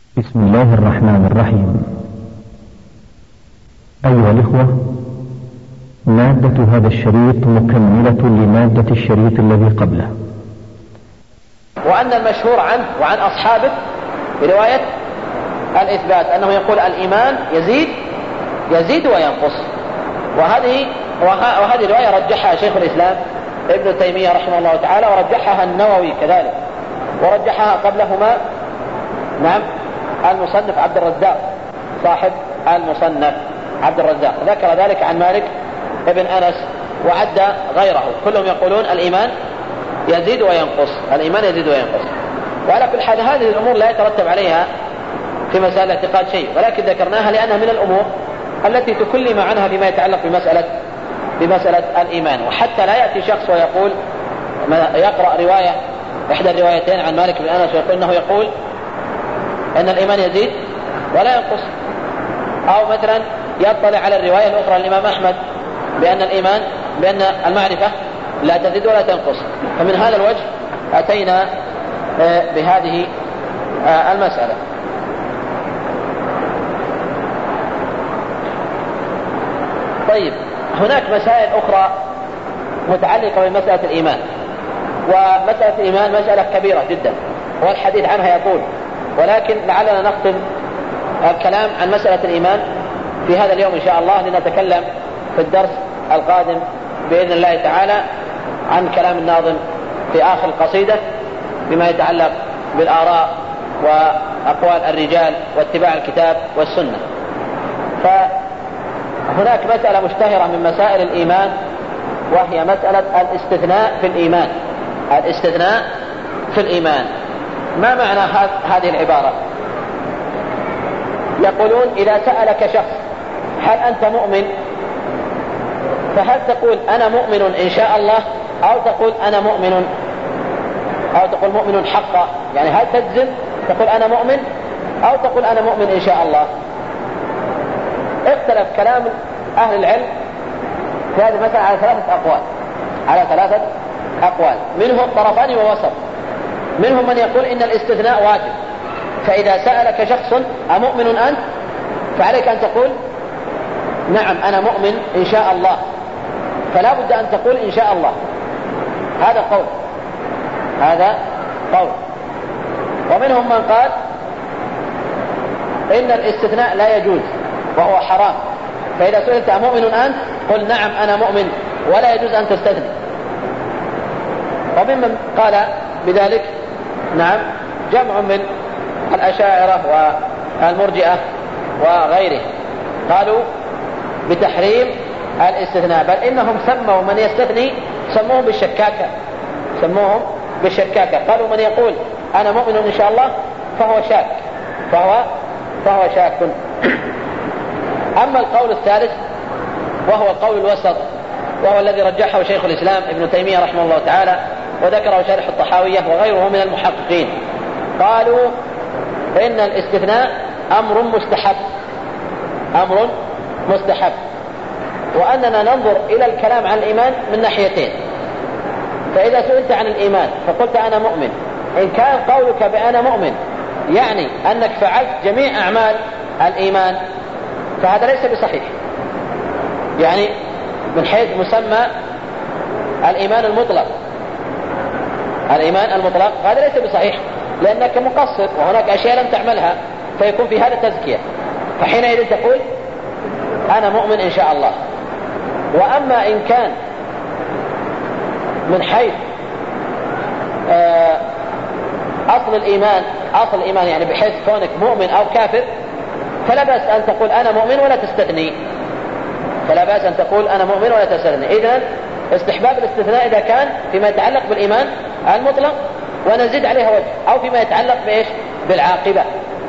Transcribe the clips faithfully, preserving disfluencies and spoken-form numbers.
بسم الله الرحمن الرحيم. أيها الإخوة، مادة هذا الشريط مكملة لمادة الشريط الذي قبله. وأن المشهور عنه وعن أصحابه برواية الإثبات أنه يقول الإيمان يزيد يزيد وينقص، وهذه وهذه الرواية رجحها شيخ الإسلام ابن تيمية رحمه الله تعالى، ورجحها النووي كذلك، ورجحها قبلهما نعم المصنف عبد الرزاق صاحب المصنف عبد الرزاق ذكر ذلك عن مالك ابن أنس وعد غيره، كلهم يقولون الإيمان يزيد وينقص، الإيمان يزيد وينقص. وعلى كل حال هذه الأمور لا يترتب عليها في مسألة الاعتقاد شيء، ولكن ذكرناها لأنها من الأمور التي تكلم عنها فيما يتعلق بمسألة بمسألة الإيمان. وحتى لا يأتي شخص ويقول يقرأ رواية إحدى الروايتين عن مالك بن أنس ويقول إنه يقول أن الإيمان يزيد ولا ينقص، أو مثلا يطلع على الرواية الأخرى للإمام أحمد بأن الإيمان بأن المعرفة لا تزيد ولا تنقص. فمن هذا الوجه أتينا بهذه المسألة. طيب، هناك مسائل أخرى متعلقة بمسألة الإيمان، ومسألة الإيمان مسألة كبيرة جدا والحديث عنها يطول، ولكن لعلنا نختم الكلام عن مسألة الإيمان في هذا اليوم إن شاء الله، لنتكلم في الدرس القادم بإذن الله تعالى عن كلام الناظم في آخر القصيدة بما يتعلق بالآراء وأقوال الرجال واتباع الكتاب والسنة. فهناك مسألة مشتهرة من مسائل الإيمان، وهي مسألة الاستثناء في الإيمان. الاستثناء في الإيمان، ما معنى هذه العبارة؟ يقولون إذا سألك شخص هل أنت مؤمن، فهل تقول أنا مؤمن إن شاء الله، أو تقول أنا مؤمن، أو تقول مؤمن حقا؟ يعني هل تجزم تقول أنا مؤمن، أو تقول أنا مؤمن إن شاء الله؟ اختلف كلام أهل العلم في هذه المسألة على ثلاثة أقوال على ثلاثة أقوال منهم طرفان ووسط. منهم من يقول إن الاستثناء واجب، فإذا سألك شخص أمؤمن أنت، فعليك أن تقول نعم أنا مؤمن إن شاء الله، فلا بد أن تقول إن شاء الله. هذا قول هذا قول ومنهم من قال إن الاستثناء لا يجوز وهو حرام، فإذا سئلت أمؤمن أنت قل نعم أنا مؤمن، ولا يجوز أن تستثني. وممن قال بذلك نعم جمع من الأشاعرة والمرجئة وغيره، قالوا بتحريم الاستثناء، بل إنهم سموا من يستثني سموهم بالشكاكة سموهم بالشكاكة قالوا من يقول أنا مؤمن إن شاء الله فهو شاك فهو فهو شاك. أما القول الثالث وهو القول الوسط، وهو الذي رجحه شيخ الإسلام ابن تيمية رحمه الله تعالى، وذكره شارح الطحاوية وغيره من المحققين، قالوا إن الاستثناء أمر مستحب أمر مستحب وأننا ننظر إلى الكلام عن الإيمان من ناحيتين. فإذا سئلت عن الإيمان فقلت أنا مؤمن، إن كان قولك بأنا مؤمن يعني أنك فعلت جميع أعمال الإيمان، فهذا ليس بصحيح. يعني من حيث مسمى الإيمان المطلق الإيمان المطلق هذا ليس بصحيح، لأنك مقصر وهناك أشياء لم تعملها، فيكون في هذا تزكية، فحينئذ تقول أنا مؤمن إن شاء الله. وأما إن كان من حيث أصل الإيمان أصل الإيمان يعني بحيث كونك مؤمن أو كافر، فلا بأس أن تقول أنا مؤمن ولا تستثني فلا بأس أن تقول أنا مؤمن ولا تستثني. إذن استحباب الاستثناء إذا كان فيما يتعلق بالإيمان المطلق، ونزيد عليها وجه، أو فيما يتعلق بإيش بالعاقبة.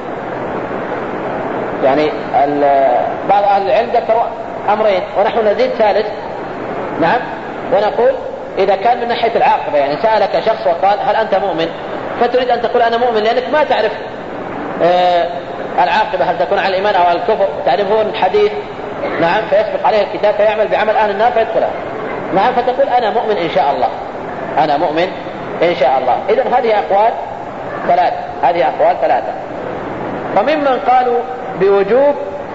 يعني بعض أهل العلم ذكروا أمرين ونحن نزيد ثالث نعم ونقول إذا كان من ناحية العاقبة، يعني سألك شخص وقال هل أنت مؤمن، فتريد أن تقول أنا مؤمن لأنك ما تعرف آه العاقبة هل تكون على الإيمان أو على الكفر. تعرفون الحديث نعم فيسبق عليه الكتاب فيعمل بعمل أهل النار فيدخلها نعم، فتقول أنا مؤمن إن شاء الله أنا مؤمن إن شاء الله. إذن هذه أقوال ثلاثة هذه أقوال ثلاثة وممن قالوا بوجوب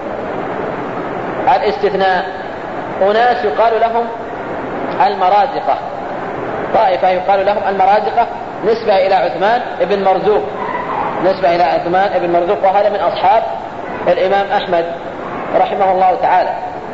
الاستثناء أناس يقال لهم المرازقة، طائفة يقال لهم المرازقة نسبة إلى عثمان بن مرزوق، نسبة إلى عثمان بن مرزوق، وهذا من أصحاب الإمام أحمد رحمه الله تعالى.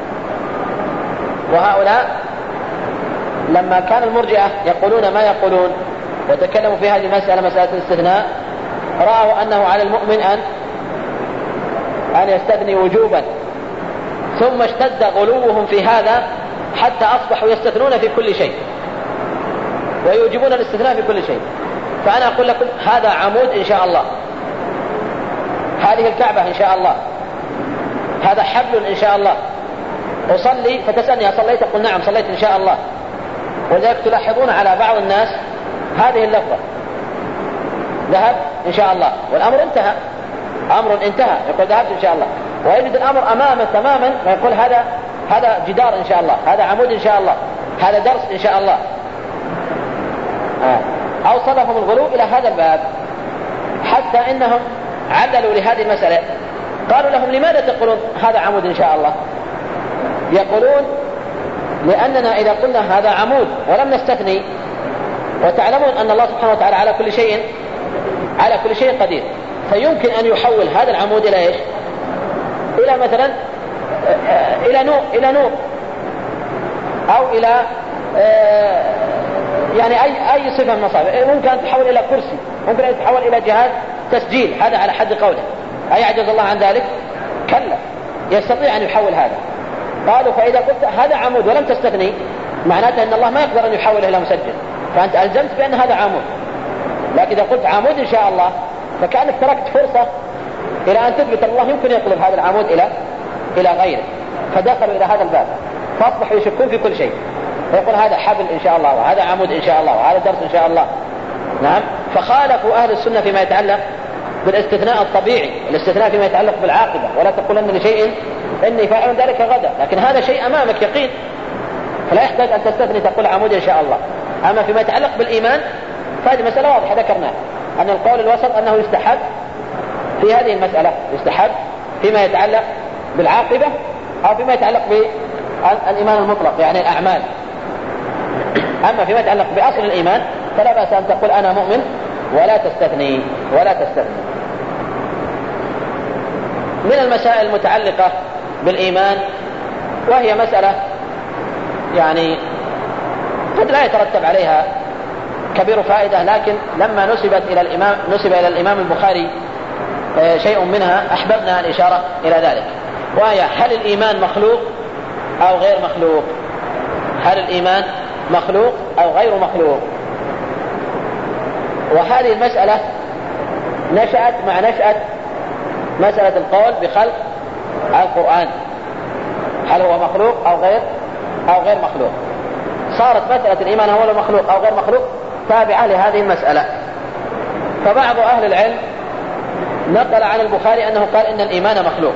وهؤلاء لما كان المرجئة يقولون ما يقولون وتكلموا في هذه المسألة، مسألة الاستثناء، رأوا أنه على المؤمن أن أن يستثني وجوبا، ثم اشتد غلوهم في هذا حتى أصبحوا يستثنون في كل شيء ويوجبون الاستثناء في كل شيء. فأنا أقول لكم هذا عمود إن شاء الله، هذه الكعبة إن شاء الله، هذا حبل إن شاء الله، أصلي فتسألني أصليت؟ أقول نعم صليت إن شاء الله. ولذلك تلاحظون على بعض الناس هذه اللفظة ذهب إن شاء الله، والأمر انتهى، أمر انتهى، يقول ذهبت إن شاء الله، ويجد الأمر أمامه تماما ويقول هذا هذا جدار إن شاء الله، هذا عمود إن شاء الله، هذا درس إن شاء الله. أوصلهم الغلو إلى هذا الباب حتى إنهم عللوا لهذه المسألة، قالوا لهم لماذا تقولون هذا عمود إن شاء الله؟ يقولون لأننا إذا قلنا هذا عمود ولم نستثني، وتعلمون أن الله سبحانه وتعالى على كل شيء على كل شيء قدير، فيمكن أن يحول هذا العمود إلى إيش؟ إلى مثلا إلى نور إلى نور أو إلى يعني أي أي صفة من المصابيح، ممكن أن تحول إلى كرسي، ممكن أن تحول إلى جهاز تسجيل، هذا على حد قوله. أيعجز الله عن ذلك؟ كلا، يستطيع أن يحول هذا. قالوا فإذا قلت هذا عمود ولم تستثني معناته أن الله ما يقدر أن يحوله إلى مسجل، فأنت ألزمت بأن هذا عمود. لكن إذا قلت عمود إن شاء الله فكأنك تركت فرصة إلى أن تثبت الله يمكن يقلب هذا العمود إلى إلى غيره، فدخلوا إلى هذا الباب فأصبحوا يشكون في كل شيء، ويقول هذا حبل إن شاء الله، وهذا عمود إن شاء الله، وهذا درس إن شاء الله. نعم، فخالفوا أهل السنة فيما يتعلق بالاستثناء الطبيعي، الاستثناء فيما يتعلق بالعاقبة، ولا تقولن لشيء إني فاعل ذلك غدا، لكن هذا شيء أمامك يقين، فلا يحتاج أن تستثني تقول عمود إن شاء الله. أما فيما يتعلق بالإيمان فهذه مسألة واضحة ذكرناها، أن القول الوسط أنه يستحب في هذه المسألة، يستحب فيما يتعلق بالعاقبة أو فيما يتعلق بالإيمان المطلق يعني الأعمال. أما فيما يتعلق بأصل الإيمان فلا بأس أن تقول أنا مؤمن ولا تستثني ولا تستثني. من المسائل المتعلقة بالإيمان، وهي مسألة يعني قد لا يترتب عليها كبير فائدة، لكن لما نسبت إلى الإمام نسب إلى الإمام البخاري شيء منها أحببنا الإشارة إلى ذلك، وهي هل الإيمان مخلوق أو غير مخلوق؟ هل الإيمان مخلوق أو غير مخلوق؟ وهذه المسألة نشأت مع نشأة مسألة القول بخلق القرآن، هل هو مخلوق أو غير أو غير مخلوق؟ صارت مسألة الإيمان هو مخلوق أو غير مخلوق تابعة لهذه المسألة. فبعض أهل العلم نقل عن البخاري أنه قال إن الإيمان مخلوق،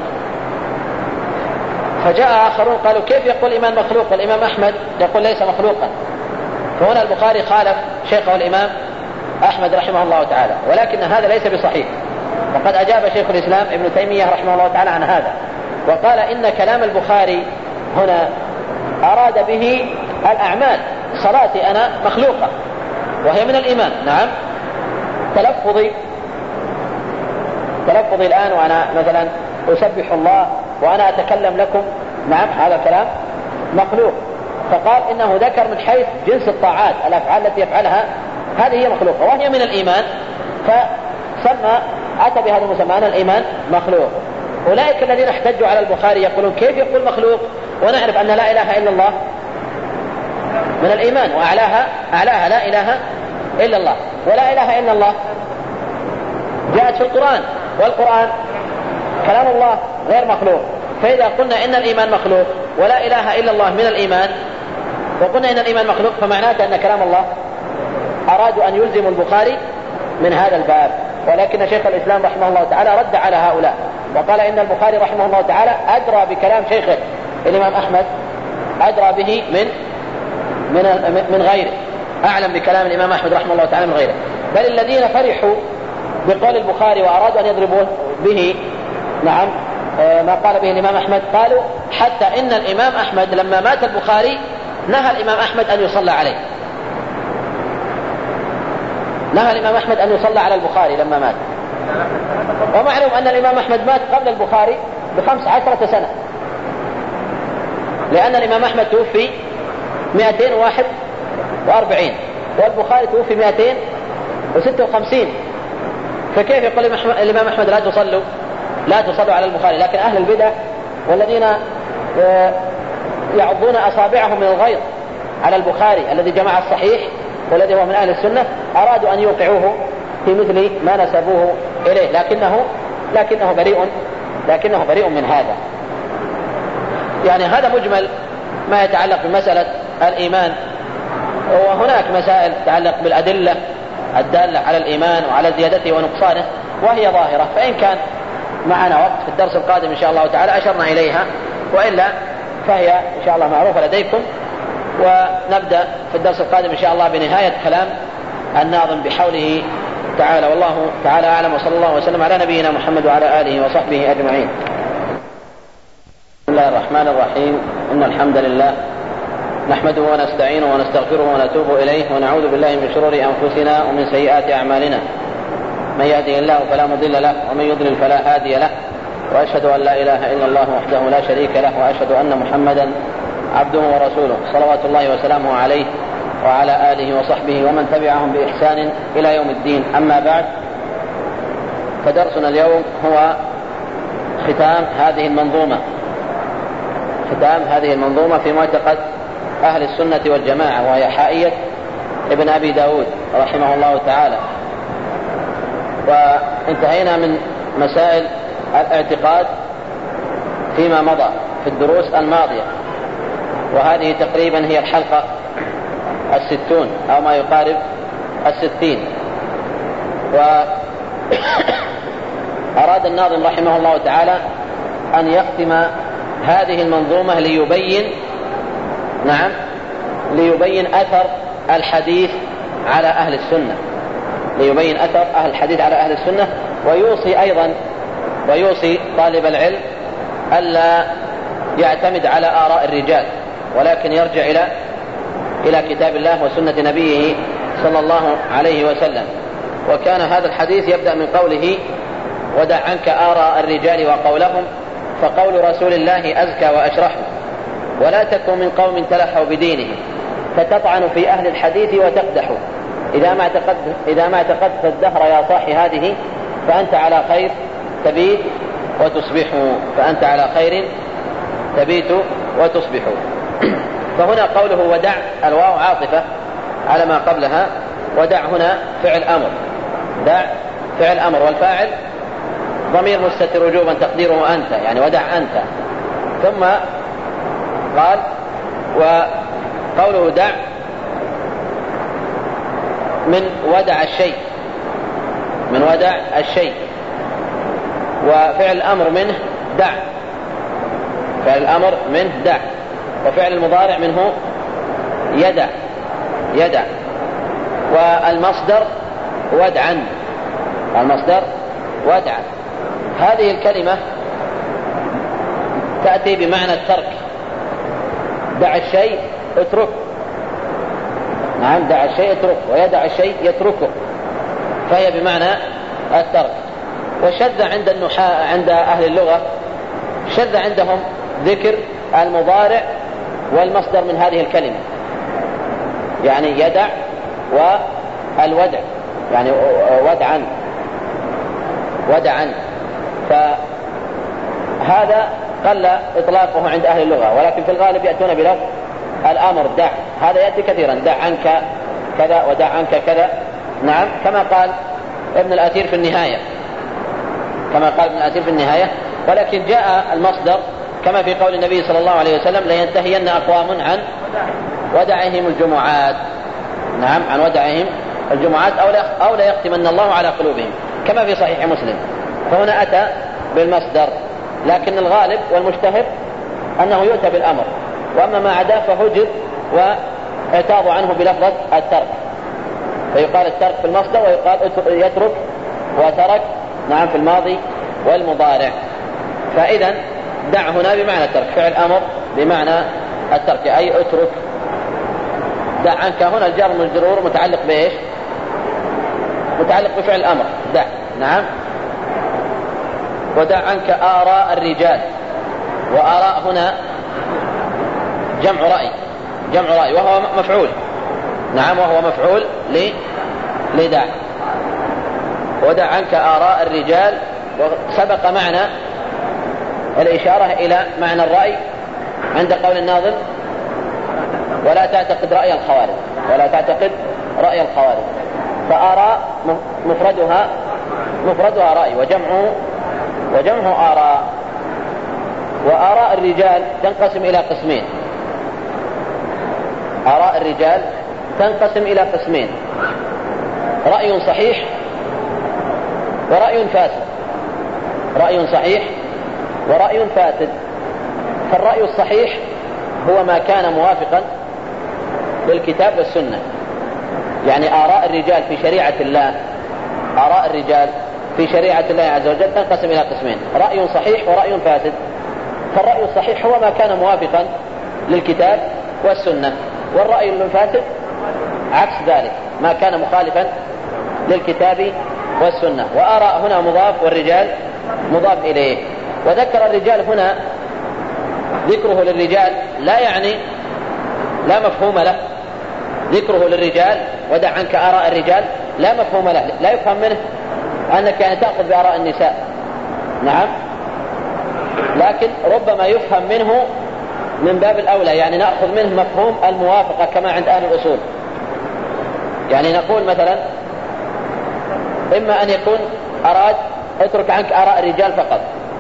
فجاء آخرون قالوا كيف يقول الإيمان مخلوق والإمام أحمد يقول ليس مخلوقا؟ فهنا البخاري خالف شيخه الإمام أحمد رحمه الله تعالى، ولكن هذا ليس بصحيح، وقد أجاب شيخ الإسلام ابن تيمية رحمه الله تعالى عن هذا، وقال إن كلام البخاري هنا أراد به الأعمال، صلاتي أنا مخلوقة وهي من الإيمان. نعم، تلفظي تلفظي الآن وأنا مثلا أسبح الله وأنا أتكلم لكم، نعم هذا كلام مخلوق، فقال إنه ذكر من حيث جنس الطاعات، الأفعال التي يفعلها هذه هي مخلوقة وهي من الإيمان، فسمى أتى بهذا المسمى أن الإيمان مخلوق. أولئك الذين احتجوا على البخاري يقولون كيف يقول مخلوق ونعرف أن لا إله إلا الله من الإيمان، وأعلاها أعلاها لا إله إلا الله، ولا إله إلا الله جاءت في القرآن، والقرآن كلام الله غير مخلوق، فإذا قلنا إن الإيمان مخلوق ولا إله إلا الله من الإيمان، وقلنا إن الإيمان مخلوق، فمعناته أن كلام الله أرادوا أن يلزموا البخاري من هذا الباب. ولكن شيخ الإسلام رحمه الله تعالى رد على هؤلاء وقال إن البخاري رحمه الله تعالى أدرى بكلام شيخه الإمام أحمد، أدرى به من من من غيره، أعلم بكلام الإمام أحمد رحمه الله تعالى من غيره. بل الذين فرحوا بقول البخاري وأرادوا أن يضربوه به نعم ما قال به الإمام أحمد، قالوا حتى إن الإمام أحمد لما مات البخاري نهى الإمام أحمد أن يصلى عليه، نهى الإمام أحمد أن يصلى على البخاري لما مات. ومعلوم أن الإمام أحمد مات قبل البخاري بخمس عشرة سنة، لأن الإمام أحمد توفي مئتين وواحد وأربعين والبخاري توفي مئتين وستة وخمسين، فكيف يقول الإمام أحمد لا تصلوا لا تصلوا على البخاري؟ لكن أهل البدع والذين يعضون أصابعهم من الغيظ على البخاري الذي جمع الصحيح والذي هو من أهل السنة أرادوا أن يوقعوه في مثل ما نسبوه إليه، لكنه لكنه بريء لكنه بريء من هذا. يعني هذا مجمل ما يتعلق بمسألة الإيمان، وهناك مسائل تتعلق بالأدلة الدالة على الإيمان وعلى زيادته ونقصانه وهي ظاهرة، فإن كان معنا وقت في الدرس القادم إن شاء الله تعالى أشرنا إليها، وإلا فهي إن شاء الله معروفة لديكم. ونبدأ في الدرس القادم إن شاء الله بنهاية كلام الناظم بحوله تعالى. والله تعالى أعلم، وصلى الله وسلم على نبينا محمد وعلى آله وصحبه أجمعين. بسم الله الرحمن الرحيم. إن الحمد لله نحمده ونستعينه ونستغفره ونتوب إليه، ونعوذ بالله من شرور أنفسنا ومن سيئات أعمالنا. من يهده الله فلا مضل له ومن يضلل فلا هادي له، وأشهد أن لا إله إلا الله وحده لا شريك له، وأشهد أن محمدا عبده ورسوله صلوات الله وسلامه عليه وعلى آله وصحبه ومن تبعهم بإحسان إلى يوم الدين. أما بعد، فدرسنا اليوم هو ختام هذه المنظومة ختام هذه المنظومة في معتقد أهل السنة والجماعة، وهي حائية ابن أبي داود رحمه الله تعالى. وانتهينا من مسائل الاعتقاد فيما مضى في الدروس الماضية، وهذه تقريبا هي الحلقة الستون أو ما يقارب الستين. وأراد الناظم رحمه الله تعالى أن يختم هذه المنظومة ليبين نعم ليبين أثر الحديث على أهل السنة ليبين أثر أهل الحديث على أهل السنة ويوصي أيضا ويوصي طالب العلم ألا يعتمد على آراء الرجال، ولكن يرجع إلى إلى كتاب الله وسنة نبيه صلى الله عليه وسلم. وكان هذا الحديث يبدأ من قوله: ودع عنك آراء الرجال وقولهم، فقول رسول الله أزكى وأشرح، ولا تكن من قوم تلحوا بدينهم فتطعن في أهل الحديث وتقدحوا، إذا ما اعتقدت إذا ما اعتقدت الدهر يا صاحي هذه، فأنت على خير تبيت وتصبح فأنت على خير تبيت وتصبح. فهنا قوله ودع، الواو عاطفة على ما قبلها، ودع هنا فعل أمر، دع فعل أمر، والفاعل ضمير مستتر وجوبا تقديره أنت، يعني ودع أنت. ثم قال وقوله دع من ودع الشيء من ودع الشيء وفعل الأمر منه دع، فعل الأمر منه دع، وفعل المضارع منه يدع يدع والمصدر ودعا المصدر ودعا. هذه الكلمة تأتي بمعنى الترك، دع الشيء اترك، نعم دع الشيء اترك، ويدع الشيء يتركه، فهي بمعنى الترك. والشذ عند النحاة عند أهل اللغة، شذ عندهم ذكر المضارع والمصدر من هذه الكلمة، يعني يدع والودع، يعني ودعا ودعا. فهذا قل إطلاقه عند أهل اللغة، ولكن في الغالب يأتون بلفظ الأمر دع، هذا يأتي كثيرا، دع عنك كذا ودع عنك كذا، نعم كما قال ابن الأثير في النهاية كما قال ابن الأثير في النهاية. ولكن جاء المصدر كما في قول النبي صلى الله عليه وسلم: لينتهين أقوام عن ودعهم الجمعات، نعم عن ودعهم الجمعات، أو لا يختمن الله على قلوبهم، كما في صحيح مسلم. فهنا أتى بالمصدر، لكن الغالب والمجتهد أنه يؤتى بالأمر، وأما ما عدا فهجر واعتاض عنه بلفظة الترك، فيقال الترك في المصدر ويقال يترك وترك، نعم في الماضي والمضارع. فإذا دع هنا بمعنى الترك، فعل أمر بمعنى الترك، أي اترك. دع عنك هنا الجار والمجرور متعلق بإيش؟ متعلق بفعل الأمر دع. نعم. ودع عنك آراء الرجال، وآراء هنا جمع رأي، جمع رأي وهو مفعول. نعم، وهو مفعول لدع. ودع عنك آراء الرجال، وسبق معنى الإشارة إلى معنى الرأي عند قول الناظم ولا تعتقد رأي الخوارج، ولا تعتقد رأي الخوارج. فآراء مفردها مفردها رأي، وجمعه وجمعه آراء. وآراء الرجال تنقسم إلى قسمين. آراء الرجال تنقسم إلى قسمين: رأي صحيح ورأي فاسد. رأي صحيح ورأي فاسد. فالرأي الصحيح هو ما كان موافقا للكتاب والسنة، يعني آراء الرجال في شريعة الله، آراء الرجال في شريعة الله عز وجل تنقسم إلى قسمين: رأي صحيح ورأي فاسد. فالرأي الصحيح هو ما كان موافقا للكتاب والسنة، والرأي الفاسد عكس ذلك، ما كان مخالفا للكتاب والسنة. وآراء هنا مضاف والرجال مضاف إليه. وذكر الرجال هنا، ذكره للرجال لا يعني لا مفهوم له. ذكره للرجال ودع عنك آراء الرجال لا مفهوم له، لا يفهم منه أنك يعني تأخذ بآراء النساء. نعم، لكن ربما يفهم منه من باب الأولى، يعني نأخذ منه مفهوم الموافقة كما عند أهل الأصول. يعني نقول مثلا إما أن يكون أراد اترك عنك آراء الرجال فقط،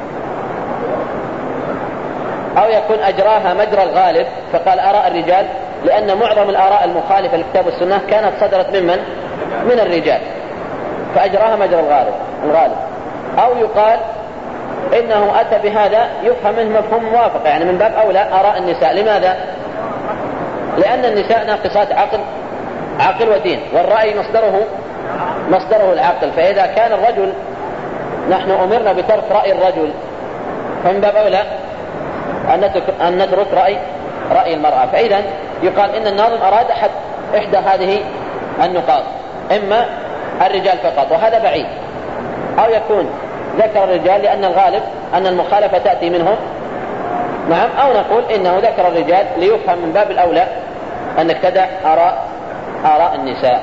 أو يكون أجراها مجرى الغالب فقال آراء الرجال، لأن معظم الآراء المخالفة للكتاب والسنة كانت صدرت ممن من الرجال، فأجراها مجرى الغالب الغالب. أو يقال إنه أتى بهذا يفهم منه مفهوم موافقة، يعني من باب أولى آراء النساء. لماذا؟ لأن النساء ناقصات عقل عقل ودين، والرأي مصدره مصدره العقل. فإذا كان الرجل نحن أمرنا بترك رأي الرجل، فمن باب أولى أن نترك رأي رأي المرأة. فإذا يقال إن الناظم أراد أحد إحدى هذه النقاط، إما الرجال فقط وهذا بعيد، أو يكون ذكر الرجال لأن الغالب أن المخالفة تأتي منهم. نعم، أو نقول إنه ذكر الرجال ليفهم من باب الأولى أنك تدع آراء آراء النساء.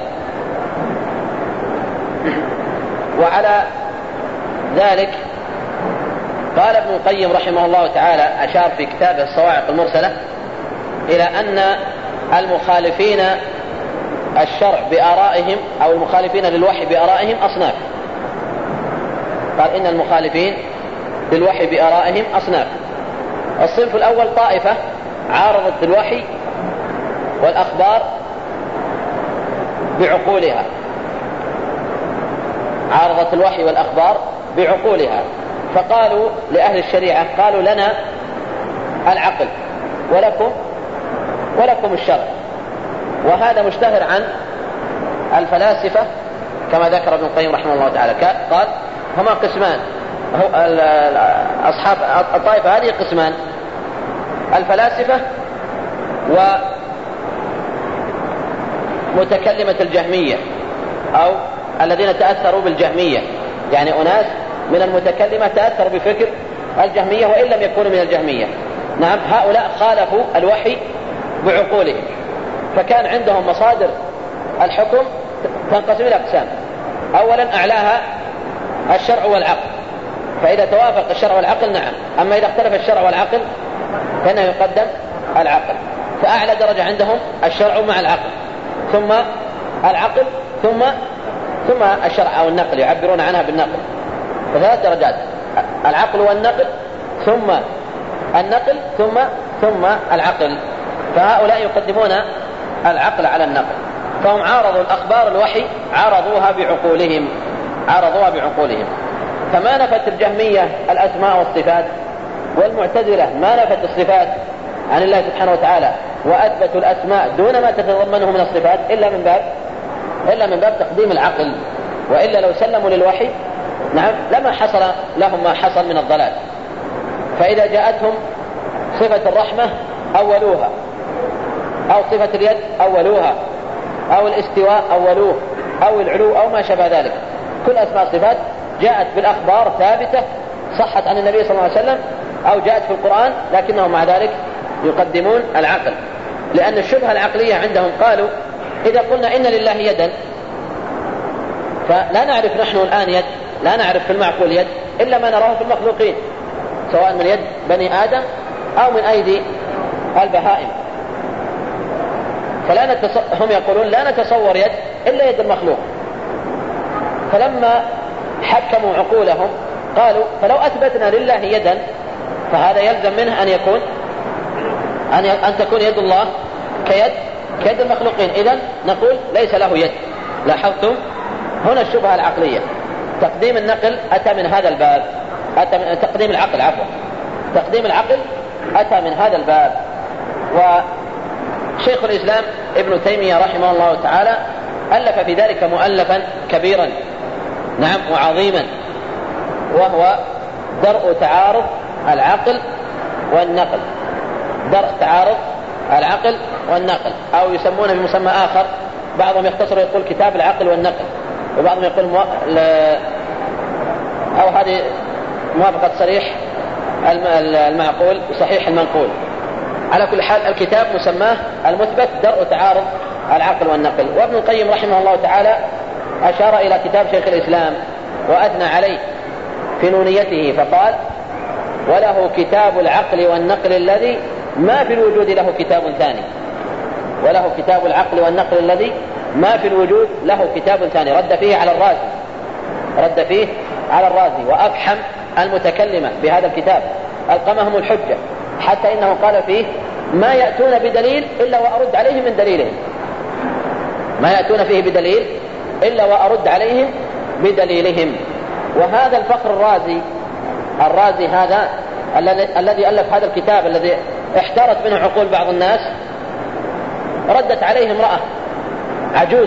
وعلى ذلك قال ابن القيم رحمه الله تعالى، أشار في كتابه الصواعق المرسلة إلى أن المخالفين الشرع بآرائهم أو المخالفين للوحي بآرائهم أصناف. قال إن المخالفين للوحي بآرائهم أصناف. الصنف الأول طائفة عارضت الوحي والأخبار بعقولها، عارضت الوحي والأخبار بعقولها، فقالوا لأهل الشريعة، قالوا لنا العقل ولكم ولكم الشرع. وهذا مشتهر عن الفلاسفة كما ذكر ابن القيم رحمه الله تعالى. قال هما قسمان، أصحاب الطائفة هذه قسمان: الفلاسفة ومتكلمة الجهمية، أو الذين تأثروا بالجهمية، يعني أناس من المتكلمة تأثروا بفكر الجهمية وإن لم يكونوا من الجهمية. نعم، هؤلاء خالفوا الوحي بعقولهم، فكان عندهم مصادر الحكم تنقسم إلى أقسام: أولا أعلاها الشرع والعقل، فإذا توافق الشرع والعقل نعم، أما إذا اختلف الشرع والعقل فإنه يقدم العقل. فأعلى درجة عندهم الشرع مع العقل، ثم العقل، ثم ثم الشرع أو النقل، يعبرون عنها بالنقل. فثلاث درجات: العقل والنقل، ثم النقل، ثم ثم العقل. فهؤلاء يقدمون العقل على النقل، فهم عارضوا الأخبار الوحي، عارضوها بعقولهم عارضوها بعقولهم فما نفت الجهمية الأسماء والصفات، والمعتزلة ما نفت الصفات عن الله سبحانه وتعالى، وأثبتوا الأسماء دون ما تتضمنه من الصفات إلا من باب إلا من باب تقديم العقل. وإلا لو سلموا للوحي نعم لما حصل لهم ما حصل من الضلال. فإذا جاءتهم صفة الرحمة أولوها، أو صفة اليد أولوها، أو الاستواء أولوه، أو العلو، أو ما شابه ذلك. كل أسماء الصفات جاءت بالأخبار ثابتة صحت عن النبي صلى الله عليه وسلم أو جاءت في القرآن، لكنهم مع ذلك يقدمون العقل، لأن الشبهة العقلية عندهم قالوا إذا قلنا إن لله يدا فلا نعرف نحن الآن يد، لا نعرف في المعقول يد إلا ما نراه في المخلوقين، سواء من يد بني آدم أو من أيدي البهائم. فلا نتص... هم يقولون لا نتصور يد إلا يد المخلوق. فلما حكموا عقولهم قالوا فلو أثبتنا لله يدا فهذا يلزم منه أن يكون أن, ي... أن تكون يد الله كيد كيد المخلوقين، إذن نقول ليس له يد. لاحظتم هنا الشبهة العقلية. تقديم النقل أتى من هذا الباب، أتى من تقديم العقل عفوا تقديم العقل أتى من هذا الباب. وشيخ الإسلام ابن تيمية رحمه الله تعالى ألف في ذلك مؤلفا كبيرا نعم وعظيما، وهو درء تعارض العقل والنقل. درء تعارض العقل والنقل، أو يسمونه بمسمى آخر، بعضهم يختصر يقول كتاب العقل والنقل، وبعضهم يقول مو... ل... أو هذه موافقة صريح المعقول وصحيح المنقول. على كل حال الكتاب مسماه المثبت درء تعارض العقل والنقل. وابن القيم رحمه الله تعالى أشار إلى كتاب شيخ الإسلام وأثنى عليه في نونيته فقال وله كتاب العقل والنقل الذي ما في الوجود له كتاب ثاني. وله كتاب العقل والنقل الذي ما في الوجود له كتاب ثاني. رد فيه على الرازي رد فيه على الرازي وأفحم المتكلمة بهذا الكتاب، ألقمهم الحجة، حتى إنه قال فيه ما يأتون بدليل إلا وأرد عليهم من دليلهم. ما يأتون فيه بدليل إلا وأرد عليهم بدليلهم. وهذا الفخر الرازي الرازي هذا الذي ألف هذا الكتاب الذي احتارت منه عقول بعض الناس، ردت عليه امرأة عجوز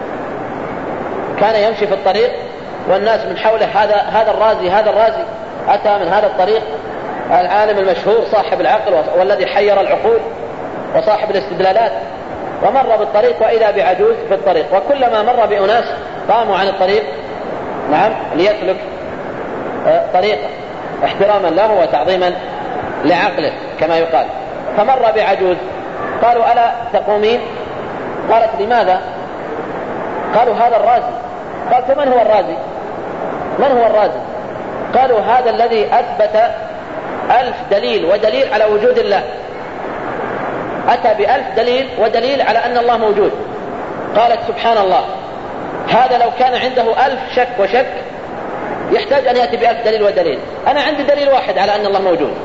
كان يمشي في الطريق والناس من حوله هذا هذا الرازي هذا الرازي أتى من هذا الطريق العالم المشهور صاحب العقل والذي حير العقول وصاحب الاستدلالات، ومر بالطريق وإذا بعجوز في الطريق، وكلما مر بأناس قاموا عن الطريق نعم ليسلك طريقه احتراما له وتعظيما لعقله كما يقال، فمر بعجوز قالوا ألا تقومين؟ قالت لماذا؟ قالوا هذا الرازي. قال فمن هو الرازي؟ من هو الرازي؟ قالوا هذا الذي أثبت ألف دليل ودليل على وجود الله، أتى بألف دليل ودليل على أن الله موجود. قالت سبحان الله، هذا لو كان عنده ألف شك وشك يحتاج أن يأتي بألف دليل ودليل، أنا عندي دليل واحد على أن الله موجود،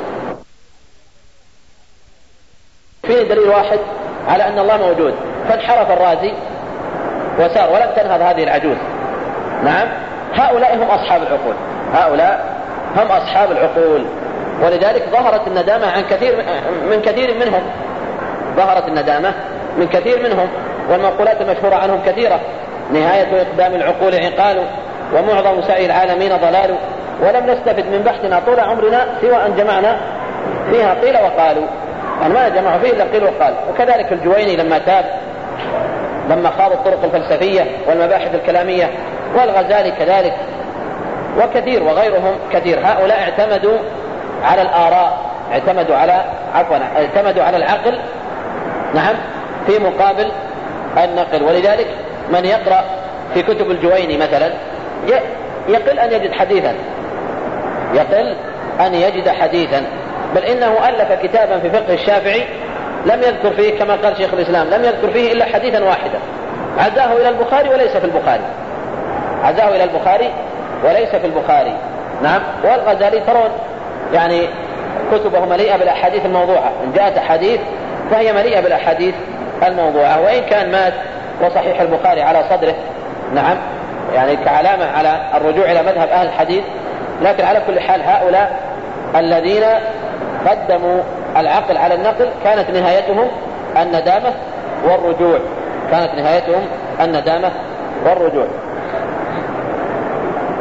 فيه دليل واحد على أن الله موجود. فانحرف الرازي وسار ولم تنهض هذه العجوز. نعم هؤلاء هم أصحاب العقول، هؤلاء هم أصحاب العقول. ولذلك ظهرت الندامة عن كثير من كثير منهم، ظهرت الندامة من كثير منهم، والمقولات المشهورة عنهم كثيرة: نهاية إقدام العقول عقال، ومعظم سعي العالمين ضلال، ولم نستفد من بحثنا طول عمرنا سوى أن جمعنا فيها قيل وقالوا، يعني ما جمعوا فيه إلا قيل وقال. وكذلك الجويني لما تاب، لما خاض الطرق الفلسفية والمباحث الكلامية، والغزالي كذلك، وكثير وغيرهم كثير. هؤلاء اعتمدوا على الآراء، اعتمدوا على عفوا اعتمدوا على العقل نعم في مقابل النقل. ولذلك من يقرأ في كتب الجويني مثلا يقل أن يجد حديثا، يقل أن يجد حديثا، بل إنه ألف كتابا في فقه الشافعي لم يذكر فيه كما قال شيخ الإسلام، لم يذكر فيه إلا حديثا واحدا، عزاه إلى البخاري وليس في البخاري، عزاه إلى البخاري وليس في البخاري. نعم. والغزالي ترون يعني كتبه مليئة بالأحاديث الموضوعة، إن جاءت أحاديث فهي مليئة بالأحاديث الموضوعة، وإن كان مات وصحيح البخاري على صدره نعم يعني كعلامة على الرجوع إلى مذهب أهل الحديث. لكن على كل حال هؤلاء الذين قدموا العقل على النقل كانت نهايتهم الندامة والرجوع، كانت نهايتهم الندامة والرجوع.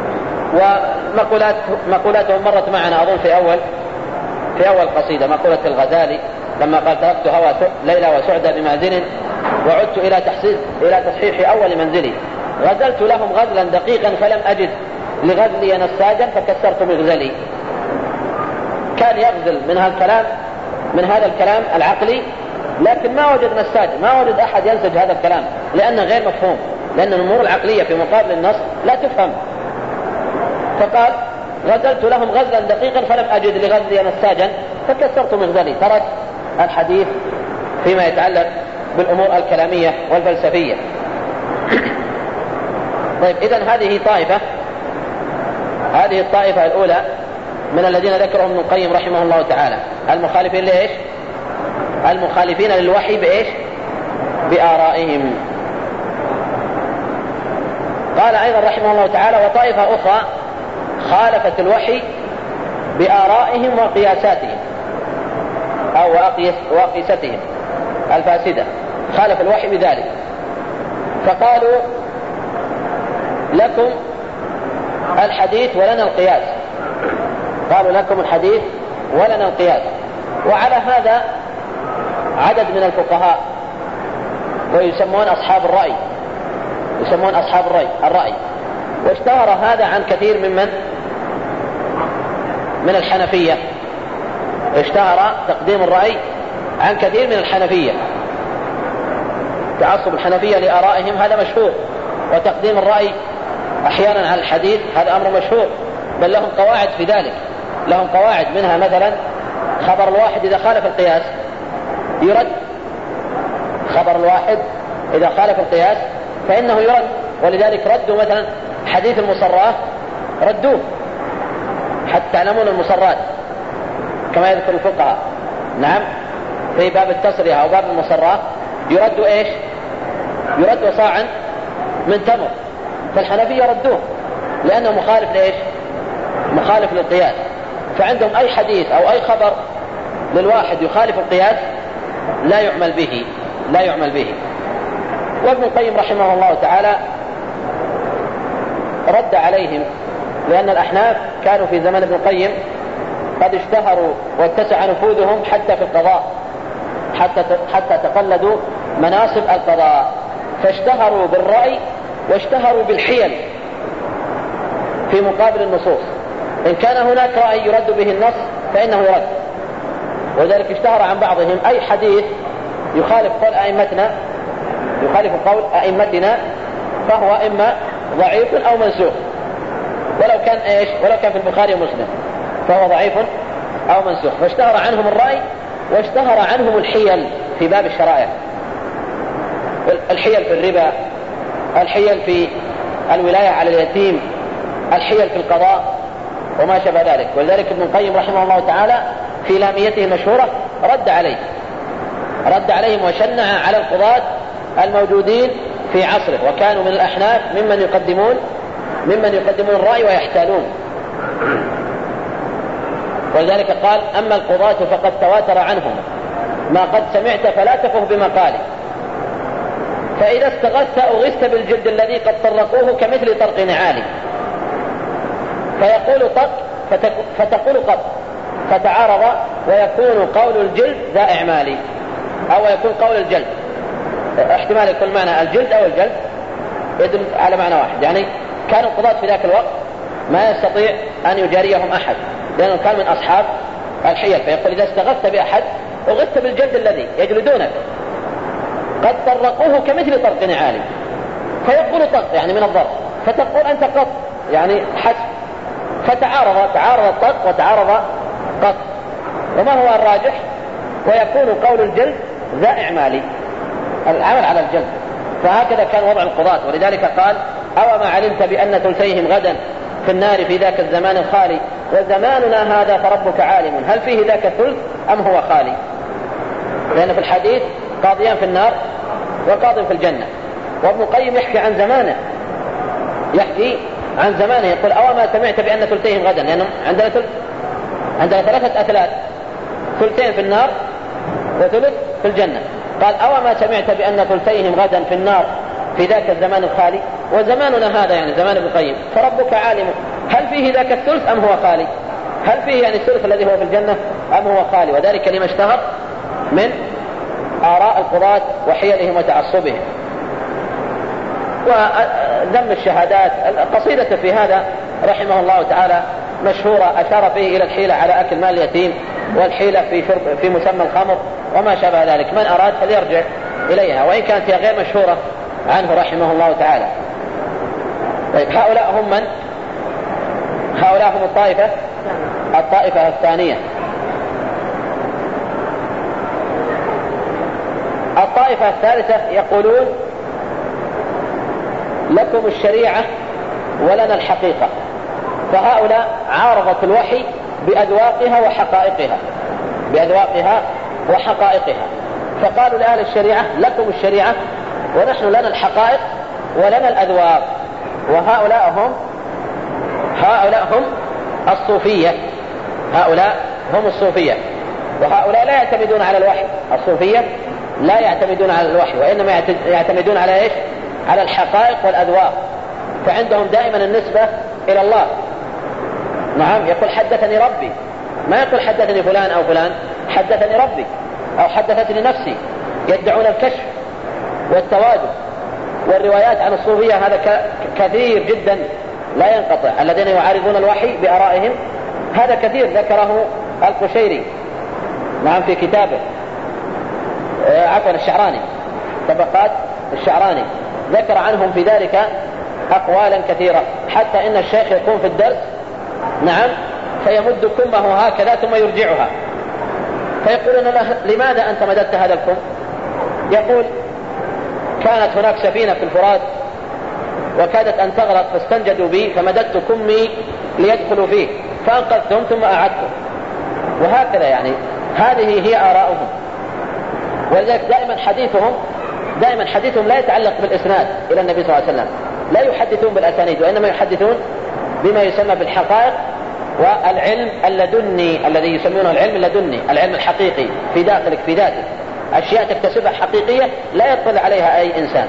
ومقولات مقولاتهم مرت معنا أظن في أول في أول قصيدة، مقولة الغزالي لما قال تركت هوى ليلى وسعدى بمازن وعدت إلى تحصيل إلى تصحيح أول منزلي، غزلت لهم غزلا دقيقا فلم أجد لغزلي نساجا فكسرت مغزلي. كان يغزل من هذا الكلام من هذا الكلام العقلي، لكن ما وجد نساج، ما وجد أحد ينسج هذا الكلام لأنه غير مفهوم، لأن الأمور العقلية في مقابل النص لا تفهم. فقال غزلت لهم غزلا دقيقا فلم أجد لغزلي نساجا فكسرت مغزلي. ترك الحديث فيما يتعلق بالأمور الكلامية والفلسفية. طيب إذن هذه طائفة هذه الطائفة الأولى من الذين ذكرهم ابن القيم رحمه الله تعالى، المخالفين لإيش؟ المخالفين للوحي بإيش؟ بآرائهم. قال أيضا رحمه الله تعالى وطائفة أخرى خالفت الوحي بآرائهم وقياساتهم أو وقياستهم الفاسدة، خالف الوحي بذلك، فقالوا لكم الحديث ولنا القياس، قالوا لكم الحديث ولنا القياس. وعلى هذا عدد من الفقهاء ويسمون أصحاب الرأي يسمون أصحاب الرأي الرأي واشتهر هذا عن كثير ممن من الحنفية، اشتهر تقديم الرأي عن كثير من الحنفية، تعصب الحنفية لآرائهم هذا مشهور، وتقديم الرأي أحيانا على الحديث هذا أمر مشهور، بل لهم قواعد في ذلك، لهم قواعد منها مثلا خبر الواحد إذا خالف القياس يرد، خبر الواحد إذا خالف القياس فإنه يرد، ولذلك ردوا مثلا حديث المصرات ردوه، حتى تعلمون المصرات كما يذكر الفقهاء، نعم في باب التصرية أو باب المصرات يرد إيش؟ يرد صاعا من تمر، فالحنفية ردوه لأنه مخالف لإيش؟ مخالف للقياس، فعندهم أي حديث أو أي خبر للواحد يخالف القياس لا يعمل به لا يعمل به. وابن القيم رحمه الله تعالى رد عليهم، لأن الأحناف كانوا في زمن ابن القيم قد اشتهروا واتسع نفوذهم حتى في القضاء، حتى حتى تقلدوا مناصب القضاء، فاشتهروا بالرأي واشتهروا بالحيل في مقابل النصوص. إن كان هناك رأي يرد به النص فإنه يرد، وذلك اشتهر عن بعضهم أي حديث يخالف قول أئمتنا يخالف قول أئمتنا فهو إما ضعيف أو منسوخ، ولو كان إيش ولو كان في البخاري ومسلم فهو ضعيف أو منسوخ، فاشتهر عنهم الرأي واشتهر عنهم الحيل في باب الشرائع، الحيل في الربا، الحيل في الولاية على اليتيم، الحيل في القضاء وما شابه ذلك. ولذلك ابن القيم رحمه الله تعالى في لاميته المشهورة رد عليه رد عليهم وشنع على القضاة الموجودين في عصره، وكانوا من الأحناف ممن يقدمون ممن يقدمون الرأي ويحتالون. ولذلك قال أما القضاة فقد تواتر عنهم ما قد سمعت فلا تفه بمقالي، فإذا استغثت أغثت بالجلد الذي قد طرقوه كمثل طرق نعالي، فيقول طق فتقول قط فتعارض ويكون قول الجلد ذا إعمالي، أو يكون قول الجلد، احتمال يكون معنى الجلد أو الجلد يدل على معنى واحد، يعني كانوا القضاة في ذاك الوقت ما يستطيع أن يجاريهم أحد لأنه كان من أصحاب الحيل، فيقول إذا استغثت بأحد أغثت بالجلد الذي يجلدونك قد طرقوه كمثل طرق نعالي، فيقول طق يعني من الضرب، فتقول أنت قط يعني حسب، فتعارض تعارض الطق وتعارض قط، وما هو الراجح؟ ويكون قول الجلد ذا إعمالي، العمل على الجلد. فهكذا كان وضع القضاة، ولذلك قال أو ما علمت بأن ثلثيهم غدا في النار في ذاك الزمان الخالي، وزماننا هذا فربك عالم هل فيه ذاك الثلث أم هو خالي؟ لأن في الحديث قاضيان في النار وقاض في الجنة، وابن القيم يحكي عن زمانه يحكي عن زمانه يقول أو ما سمعت بأن ثلثيهم غدا، لأنه عندنا ثلث عندنا ثلاثة أثلاث، ثلثين في النار وثلث في الجنة، قال أو ما سمعت بأن ثلثيهم غدا في النار في ذاك الزمان الخالي، وزماننا هذا يعني زمان ابن القيم فربك عالم هل فيه ذاك الثلث أم هو خالي؟ هل فيه يعني الثلث الذي هو في الجنة أم هو خالي؟ وذلك لما اشتهر من آراء القضاة وحيلهم وتعصبهم وذم الشهادات. القصيدة في هذا رحمه الله تعالى مشهورة، أشار فيه إلى الحيلة على أكل مال اليتيم والحيلة في شرب في مسمى الخمر وما شابه ذلك. من أراد فليرجع إليها، وإن كانت هي غير مشهورة عنه رحمه الله تعالى. طيب هؤلاء هم من؟ هؤلاء هم الطائفة الطائفة الثانية. الطائفة الثالثة يقولون لكم الشريعة ولنا الحقيقة. فهؤلاء عارضت الوحي بأذواقها وحقائقها بأذواقها وحقائقها فقالوا لأهل الشريعة لكم الشريعة ونحن لنا الحقائق ولنا الأذواق. وهؤلاء هم هؤلاء هم الصوفية. هؤلاء هم الصوفية، وهؤلاء لا يعتمدون على الوحي. الصوفية لا يعتمدون على الوحي، وإنما يعتمدون على إيش؟ على الحقائق والأذواق. فعندهم دائما النسبة إلى الله. نعم، يقول حدثني ربي، ما يقول حدثني فلان أو فلان، حدثني ربي أو حدثتني نفسي. يدعون الكشف والتواجد. والروايات عن الصوفية هذا كثير جدا لا ينقطع. الذين يعارضون الوحي بآرائهم هذا كثير، ذكره القشيري نعم في كتابه آه عفوا الشعراني، طبقات الشعراني، ذكر عنهم في ذلك أقوالا كثيرة، حتى إن الشيخ يكون في الدرس نعم فيمد كمه هكذا ثم يرجعها، فيقولون له لماذا أنت مددت هذا الكم؟ يقول كانت هناك سفينة في الفرات وكادت أن تغرق فاستنجدوا بي فمددت كمي ليدخلوا فيه فأنقذتهم ثم أعدتهم. وهكذا يعني هذه هي آراؤهم. ولذلك دائما حديثهم دائما حديثهم لا يتعلق بالإسناد إلى النبي صلى الله عليه وسلم، لا يحدثون بالأسانيد، وإنما يحدثون بما يسمى بالحقائق والعلم اللدني الذي يسمونه العلم اللدني، العلم الحقيقي في داخلك في ذاتك، أشياء تكتسبها حقيقية لا يطلع عليها أي إنسان.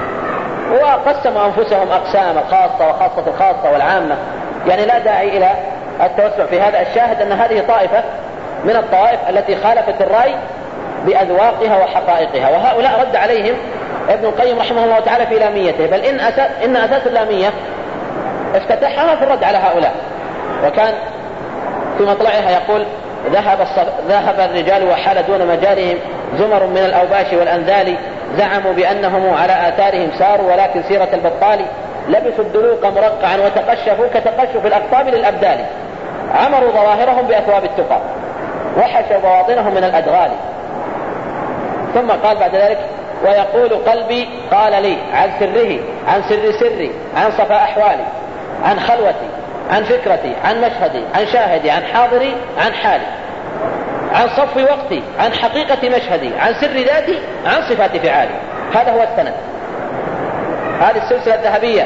وقسموا أنفسهم أقسام، الخاصة وخاصة الخاصة والعامة، يعني لا داعي إلى التوسع في هذا. الشاهد أن هذه طائفة من الطوائف التي خالفت الرأي بأذواقها وحقائقها، وهؤلاء رد عليهم ابن القيم رحمه الله تعالى في لاميته، بل إن أساس, إن أساس اللامية افتتحها في الرد على هؤلاء. وكان في مطلعها يقول ذهب, ذهب الرجال وحال دون مجالهم زمر من الأوباش والأنذال، زعموا بأنهم على آثارهم ساروا ولكن سيرة البطال، لبسوا الدلوق مرقعا وتقشفوا كتقشف الأقطاب للأبدال، عمروا ظواهرهم بأثواب التقى وحشوا بواطنهم من الأدغال. ثم قال بعد ذلك ويقول قلبي قال لي عن سره عن سر سري عن صفاء أحوالي عن خلوتي عن فكرتي عن مشهدي عن شاهدي عن حاضري عن حالي عن صف وقتي عن حقيقة مشهدي عن سر ذاتي عن صفات فعالي. هذا هو السند، هذه السلسلة الذهبية.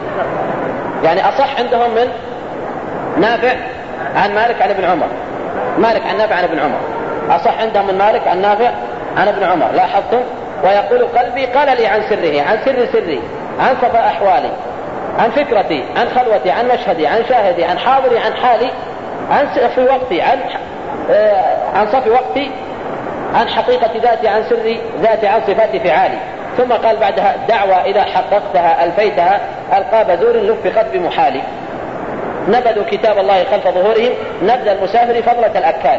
يعني أصح عندهم من نافع عن مالك عن ابن عمر، مالك عن نافع عن ابن عمر، أصح عندهم من مالك عن نافع عن ابن عمر. لاحظتم؟ ويقول قلبي قال لي عن سره عن سر سري عن صفاء أحوالي عن فكرتي عن خلوتي عن مشهدي عن شاهدي عن حاضري عن حالي عن صف وقتي عن آه عن صف وقتي عن حقيقة ذاتي عن سر ذاتي عن صفات فعالي. ثم قال بعدها دعوى إذا حققتها ألفيتها ألقى بذور لفقت بمحالي، نبذوا كتاب الله خلف ظهورهم نبذ المسافر فضلة الأكال.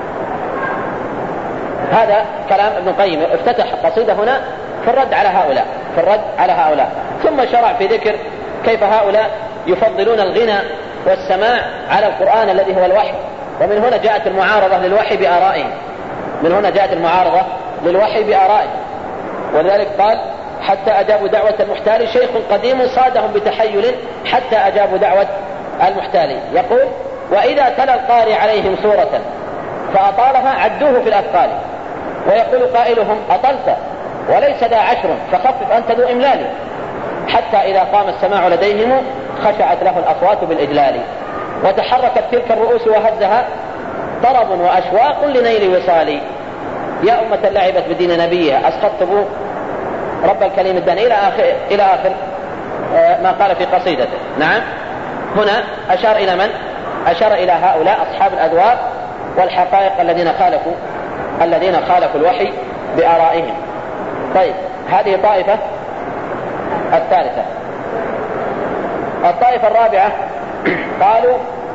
هذا كلام ابن القيم، افتتح قصيدة هنا في الرد على هؤلاء في الرد على هؤلاء ثم شرع في ذكر كيف هؤلاء يفضلون الغنى والسماع على القرآن الذي هو الوحي. ومن هنا جاءت المعارضة للوحي بآرائهم من هنا جاءت المعارضة للوحي بآرائهم ولذلك قال حتى أجابوا دعوة المحتال شيخ قديم صادهم بتحيل حتى أجابوا دعوة المحتال. يقول وإذا تلا القارئ عليهم سورة فأطالها عدوه في الأثقال، ويقول قائلهم أطلت وليس ذا عشر فخفف أنت ذو إملال، حتى إذا قام السماع لديهم خشعت له الأصوات بالإجلال، وتحركت تلك الرؤوس وهزها طرب وأشواق لنيل وصالي، يا أمة لعبت بدين نبيها أسقطتم رب الكريم الداني إلى آخر, إلى آخر ما قال في قصيدته. نعم هنا أشار إلى من؟ أشار إلى هؤلاء أصحاب الأذواق والحقائق الذين خالفوا الذين خالفوا الوحي بآرائهم. طيب، هذه طائفة الثالثة. الطائفة الرابعة قالوا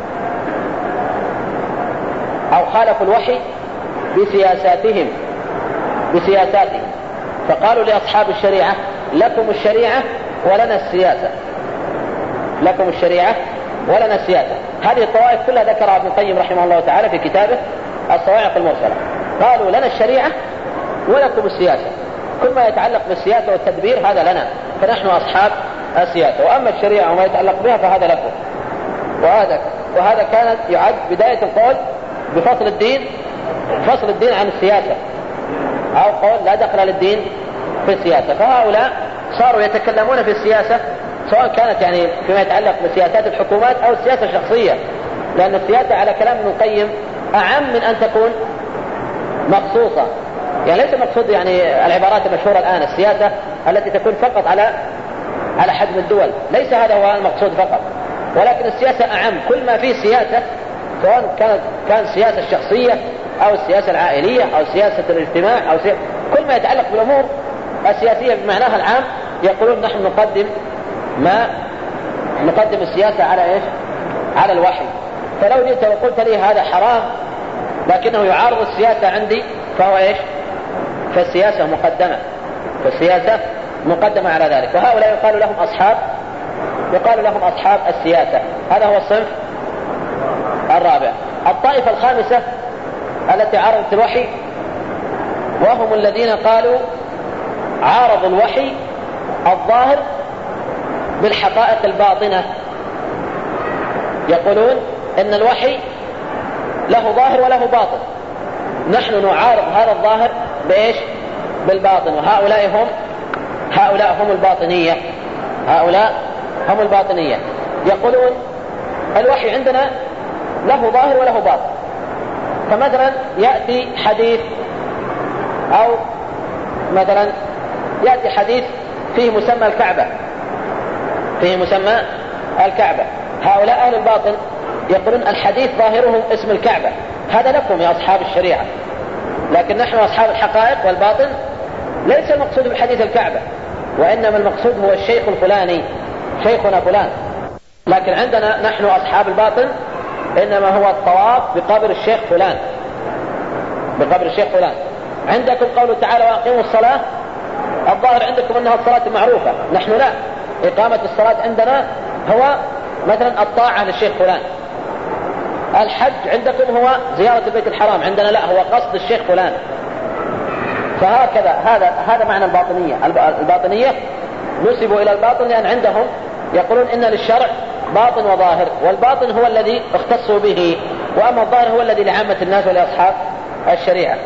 أو خالفوا الوحي بسياساتهم بسياساتهم فقالوا لأصحاب الشريعة لكم الشريعة ولنا السياسة لكم الشريعة ولنا السياسة. هذه الطوائف كلها ذكرها ابن القيم رحمه الله تعالى في كتابه الصواعق المرسلة. قالوا لنا الشريعة ولكم السياسة، كل ما يتعلق بالسياسة والتدبير هذا لنا، فنحن أصحاب السياسة، وأما الشريعة وما يتعلق بها فهذا لكم. وهذا وهذا كانت يعد بداية القول بفصل الدين فصل الدين عن السياسة، أو قول لا دخل للدين في السياسة. فهؤلاء صاروا يتكلمون في السياسة سواء كانت يعني فيما يتعلق بسياسات الحكومات أو السياسة الشخصية، لأن السياسة على كلام ابن القيم أعم من أن تكون مخصوصة. يعني ليس مقصود يعني العبارات المشهورة الآن السياسة التي تكون فقط على على حجم الدول، ليس هذا هو المقصود فقط، ولكن السياسة أعم. كل ما فيه سياسة سواء كانت كان السياسة الشخصية أو السياسة العائلية أو سياسة الاجتماع أو سياسة كل ما يتعلق بالأمور السياسية بمعناها العام، يقولون نحن نقدم ما نقدم السياسة على إيش؟ على الوحي. فلو جئت وقلت لي هذا حرام لكنه يعارض السياسة عندي فهو إيش؟ فالسياسة مقدمة فالسياسة مقدمة على ذلك. وهؤلاء يقال لهم أصحاب يقال لهم أصحاب السياسة. هذا هو الصنف الرابع. الطائفة الخامسة التي عارضت الوحي وهم الذين قالوا عارضوا الوحي الظاهر بالحقائق الباطنة. يقولون إن الوحي له ظاهر وله باطن، نحن نعارض هذا الظاهر بإيش؟ بالباطن. وهؤلاء هم هؤلاء هم الباطنية هؤلاء هم الباطنية يقولون الوحي عندنا له ظاهر وله باطن. فمثلا يأتي حديث أو مثلا يأتي حديث فيه مسمى الكعبة فيه مسمى الكعبة هؤلاء أهل الباطن يقولون الحديث ظاهره اسم الكعبة، هذا لكم يا أصحاب الشريعة، لكن نحن أصحاب الحقائق والباطن ليس المقصود بحديث الكعبة، وإنما المقصود هو الشيخ الفلاني شيخنا فلان. لكن عندنا نحن أصحاب الباطن إنما هو الطواف بقبر الشيخ فلان بقبر الشيخ فلان. عندكم قوله تعالى وأقيموا الصلاة، الظاهر عندكم أنها الصلاة المعروفة، نحن لا، إقامة الصلاة عندنا هو مثلا الطاعة للشيخ فلان. الحج عندكم هو زيارة البيت الحرام، عندنا لا، هو قصد الشيخ فلان. فهكذا هذا هذا معنى الباطنية. الباطنية نسبوا إلى الباطن لأن عندهم يقولون إن للشرع باطن وظاهر، والباطن هو الذي اختصوا به، وأما الظاهر هو الذي لعامة الناس ولأصحاب الشريعة.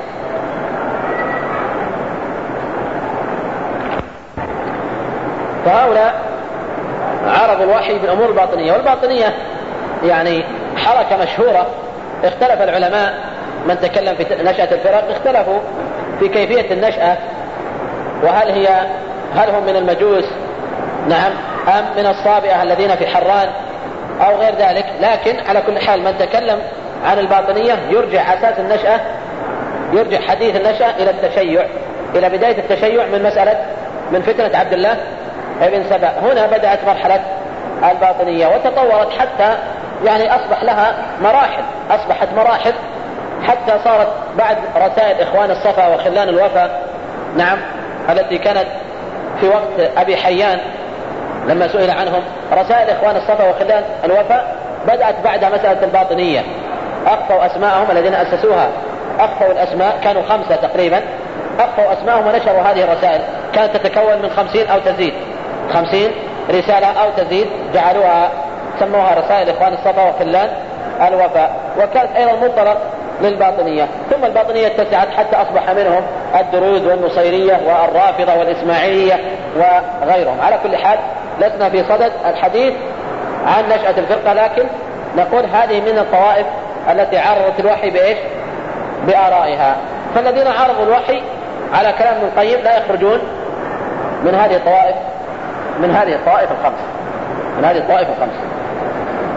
فهؤلاء عرضوا الوحي بالأمور الباطنية. والباطنية يعني حركة مشهورة، اختلف العلماء من تكلم في نشأة الفرق اختلفوا في كيفية النشأة، وهل هي هل هم من المجوس نعم أم من الصابئة الذين في حران أو غير ذلك. لكن على كل حال من تكلم عن الباطنية يرجع أساس النشأة يرجع حديث النشأة إلى التشيع، إلى بداية التشيع من مسألة من فتنة عبد الله ابن سبأ. هنا بدأت مرحلة الباطنية وتطورت حتى يعني أصبح لها مراحل أصبحت مراحل حتى صارت بعد رسائل إخوان الصفا وخلان الوفا نعم التي كانت في وقت أبي حيان لما سئل عنهم، رسائل إخوان الصفا وخلان الوفا بدأت بعد مسألة الباطنية. أخفوا أسماءهم الذين أسسوها، أخفوا الأسماء، كانوا خمسة تقريبا، أخفوا أسماءهم ونشروا هذه الرسائل، كانت تتكون من خمسين أو تزيد خمسين رسالة أو تزيد، جعلوها سموها رسائل إخوان الصفا وخلان الوفا، وكانت أيضا منطلق للباطنية. ثم الباطنية اتسعت حتى أصبح منهم الدروز والنصيرية والرافضة والإسماعيلية وغيرهم. على كل حال لسنا في صدد الحديث عن نشأة الفرقة، لكن نقول هذه من الطوائف التي عارضت الوحي بإيش؟ بآرائها. فالذين عارضوا الوحي على كلام ابن القيم لا يخرجون من هذه الطوائف من هذه الطوائف الخمس من هذه الطوائف الخمس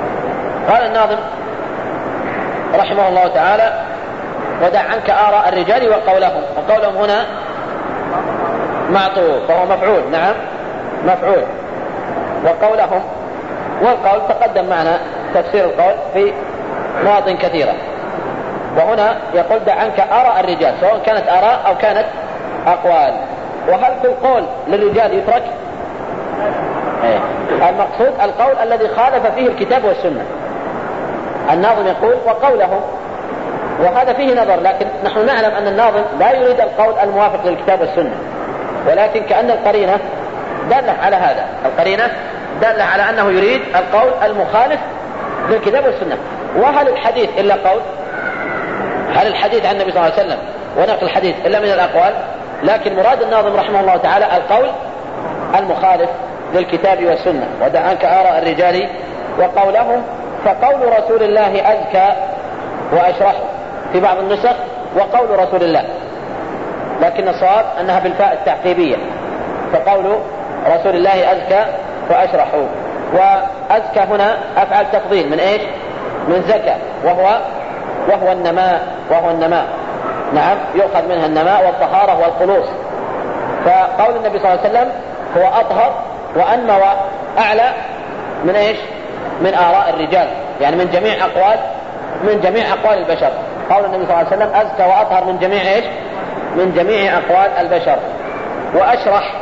قال الناظم رحمه الله تعالى: ودع عنك آراء الرجال وقولهم. وقولهم هنا معطوف فهو مفعول. نعم مفعول. وقولهم، والقول تقدم معنا تفسير القول في مواطن كثيرة، وهنا يقول دع عنك آراء الرجال، سواء كانت آراء أو كانت أقوال. وهل كل قول للرجال يترك؟ إيه. المقصود القول الذي خالف فيه الكتاب والسنة. الناظم يقول وقولهم، وهذا فيه نظر، لكن نحن نعلم أن الناظم لا يريد القول الموافق للكتاب والسنة، ولكن كأن القرينة دالة على هذا. القرينة دالة على أنه يريد القول المخالف للكتاب والسنة. وهل الحديث إلا قول؟ هل الحديث عن النبي صلى الله عليه وسلم ونقل الحديث إلا من الأقوال؟ لكن مراد الناظم رحمه الله تعالى القول المخالف للكتاب والسنة. ودع عنك آراء الرجال وقولهم، فقول رسول الله أزكى وأشرح في بعض النسخ، وقول رسول الله، لكن الصواب أنها بالفاء التعقيبية، فقول رسول الله أزكى وأشرح. وأزكى هنا أفعل تفضيل من إيش؟ من زكى، وهو وهو النماء وهو النماء نعم، يؤخذ منها النماء والطهارة والخلوص. فقول النبي صلى الله عليه وسلم هو أطهر وأنمى وأعلى من إيش؟ من آراء الرجال، يعني من جميع أقوال من جميع أقوال البشر. قول النبي صلى الله عليه وسلم أزكى وأطهر من جميع إيش؟ من جميع أقوال البشر. وأشرح،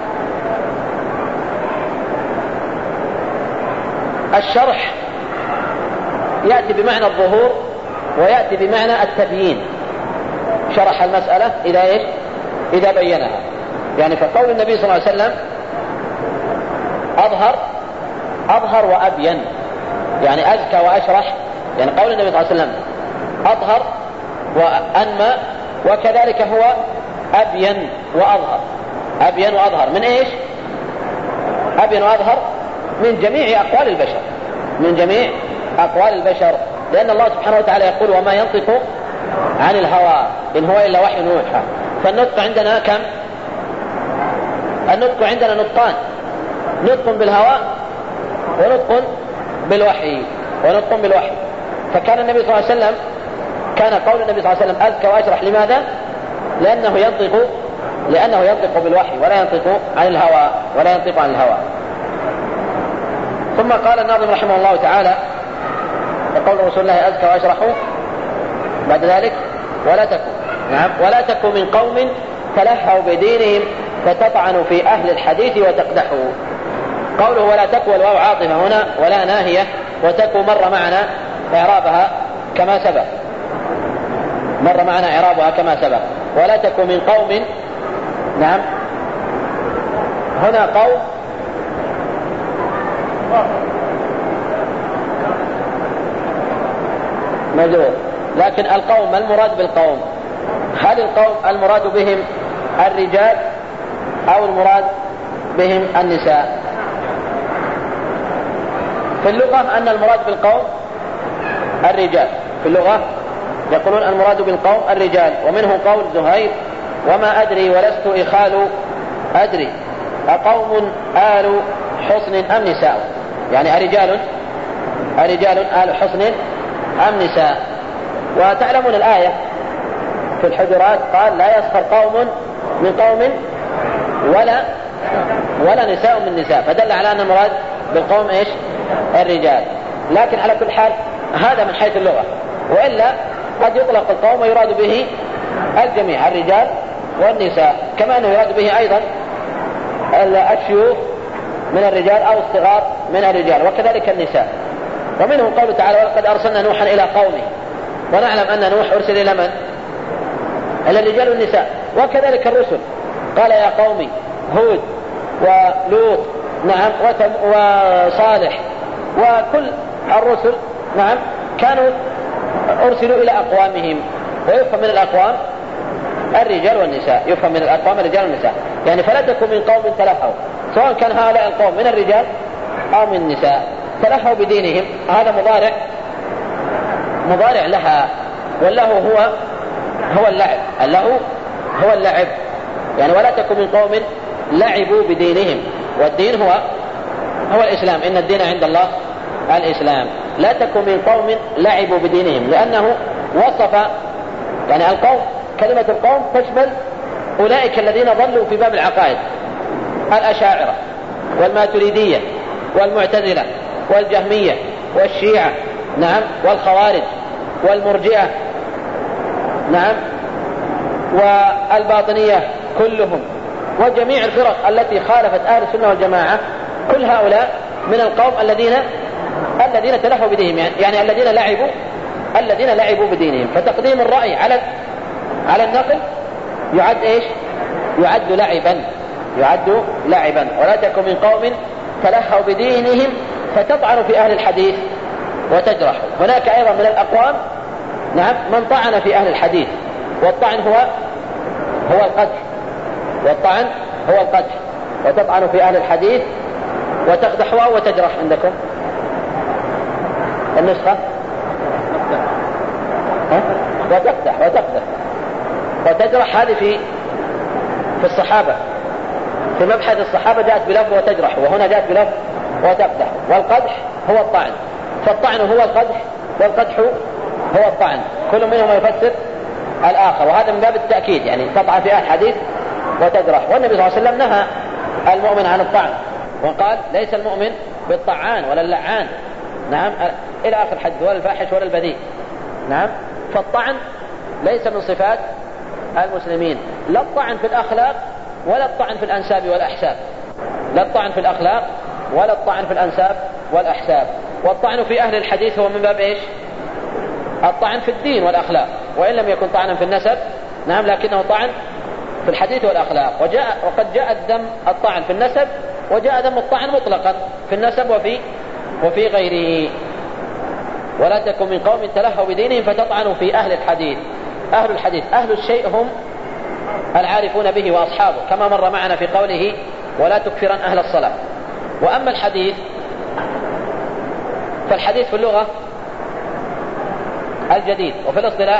الشرح يأتي بمعنى الظهور ويأتي بمعنى التبيين. شرح المسألة إذا إيش؟ إذا بينها. يعني فقول النبي صلى الله عليه وسلم أظهر أظهر وأبين، يعني أزكى وأشرح، يعني قول النبي صلى الله عليه وسلم أظهر وأنمى، وكذلك هو أبين وأظهر. أبين وأظهر من إيش؟ أبين وأظهر من جميع أقوال البشر، من جميع أقوال البشر، لأن الله سبحانه وتعالى يقول وما ينطق عن الهوى إن هو إلا وحي يوحى. فالنطق عندنا كم؟ النطق عندنا نطقان: نطق بالهوى ونطق بالوحي ونطق بالوحي. فكان النبي صلى الله عليه وسلم كان قول النبي صلى الله عليه وسلم أزكى وأشرح. لماذا؟ لأنه ينطق لأنه ينطق بالوحي ولا ينطق عن الهوى ولا ينطق عن الهوى. ثم قال الناظم رحمه الله تعالى وقول رسول الله أزكى وأشرح بعد ذلك ولا تكن نعم ولا تكن من قوم تلهوا بدينهم فتطعنوا في أهل الحديث وتقدحوا. قوله ولا تكن والواو عاطفة هنا ولا ناهية، وتكن مر معنا إعرابها كما سبق مر معنا إعرابها كما سبق. ولا تكن من قوم، نعم هنا قوم مجرور، لكن القوم ما المراد بالقوم؟ هل القوم المراد بهم الرجال أو المراد بهم النساء؟ في اللغة أن المراد بالقوم الرجال، في اللغة يقولون المراد بالقوم الرجال. ومنه قول زهير وما أدري ولست إخال أدري أقوم آل حسن أم نساء، يعني أرجال أرجال آل حسن أم نساء. وتعلمون الآية في الحجرات قال لا يسخر قوم من قوم ولا ولا نساء من نساء، فدل على أن المراد بالقوم إيش؟ الرجال. لكن على كل حال هذا من حيث اللغة، وإلا قد يطلق القوم ويراد به الجميع الرجال والنساء، كما أنه يراد به أيضا الشيوخ من الرجال أو الصغار من الرجال، وكذلك النساء. ومنه قوله تعالى ولقد أرسلنا نوحا إلى قومه، ونعلم أن نوح أرسل إلى من؟ إلى الرجال والنساء. وكذلك الرسل قال يا قومي هود ولوط نعم وصالح، وكل الرسل نعم كانوا أرسلوا إلى أقوامهم. ويفهم من الأقوام الرجال والنساء، يفهم من الأقوام الرجال والنساء، يعني فلا تكن من قوم تلهوا، سواء كان هؤلاء القوم من الرجال أو من النساء. تلهوا بدينهم هذا مضارع مضارع لها، والله هو هو اللعب، اللهو هو اللعب، يعني ولا تكن من قوم لعبوا بدينهم. والدين هو هو الإسلام، إن الدين عند الله الإسلام. لا تكن من قوم لعبوا بدينهم، لأنه وصف يعني القوم، كلمة القوم تشمل أولئك الذين ضلوا في باب العقائد، الأشاعرة والماتريدية والمعتزلة والجهمية والشيعة، نعم، والخوارج والمرجئة، نعم، والباطنية كلهم، وجميع الفرق التي خالفت أهل السنة والجماعة. كل هؤلاء من القوم الذين الذين تلهوا بدينهم، يعني, يعني الذين لعبوا الذين لعبوا بدينهم. فتقديم الرأي على على النقل يعد ايش؟ يعد لعبا يعد لعبا. ولا تكن من قوم تلهوا بدينهم فتطعن في أهل الحديث وتجرح. هناك أيضا من الأقوام، نعم، من طعن في أهل الحديث، والطعن هو هو القدح والطعن هو القدح وتطعن في أهل الحديث وتقدح وتجرح. عندكم النسخة وتقدح وتقدح وتجرح، هذه في في الصحابة، في مبحث الصحابة جاءت بلفظ وتجرح، وهنا جاءت بلفظ وتقدح. والقدح هو الطعن، فالطعن هو القدح والقدح هو الطعن، كل منهما يفسر الآخر، وهذا من باب التأكيد، يعني تطعن في أهل الحديث وتجرح. والنبي صلى الله عليه وسلم نهى المؤمن عن الطعن وقال ليس المؤمن بالطعان ولا اللعان، نعم، إلى آخر الحديث، ولا الفاحش ولا البذيء، نعم. فالطعن ليس من صفات المسلمين، لا الطعن في الأخلاق ولا الطعن في الأنساب والأحساب، لا الطعن في الأخلاق ولا الطعن في الأنساب والأحساب. والطعن في أهل الحديث هو من باب إيش؟ الطعن في الدين والأخلاق، وإن لم يكن طعنا في النسب، نعم، لكنه طعن في الحديث والأخلاق. وجاء وقد جاء الدم الطعن في النسب، وجاء دم الطعن مطلقا في النسب وفي وفي غيره. ولا تكن من قوم تلهوا بدينهم فتطعنوا في أهل الحديث. أهل الحديث أهل الشيء هم العارفون به وأصحابه، كما مر معنا في قوله ولا تكفرن أهل الصلاة. وأما الحديث فالحديث في اللغة الجديد، وفي الاصطلاح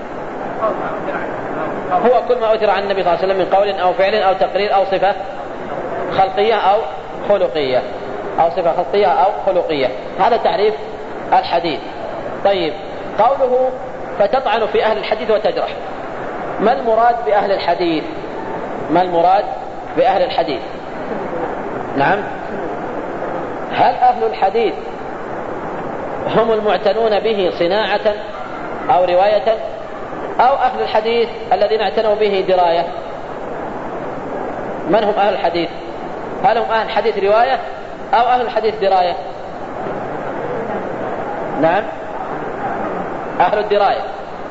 هو كل ما أثر عن النبي صلى الله عليه وسلم من قول أو فعل أو تقرير أو صفة خلقية أو خلقية أو صفة خلقية أو خلقية. هذا تعريف الحديث. طيب، قوله فتطعن في أهل الحديث وتجرح، ما المراد بأهل الحديث؟ ما المراد بأهل الحديث؟ نعم، هل أهل الحديث هم المعتنون به صناعة أو رواية، أو أهل الحديث الذين اعتنوا به دراية؟ من هم أهل الحديث؟ هل هم أهل الحديث رواية أو أهل الحديث دراية؟ نعم، أهل الدراية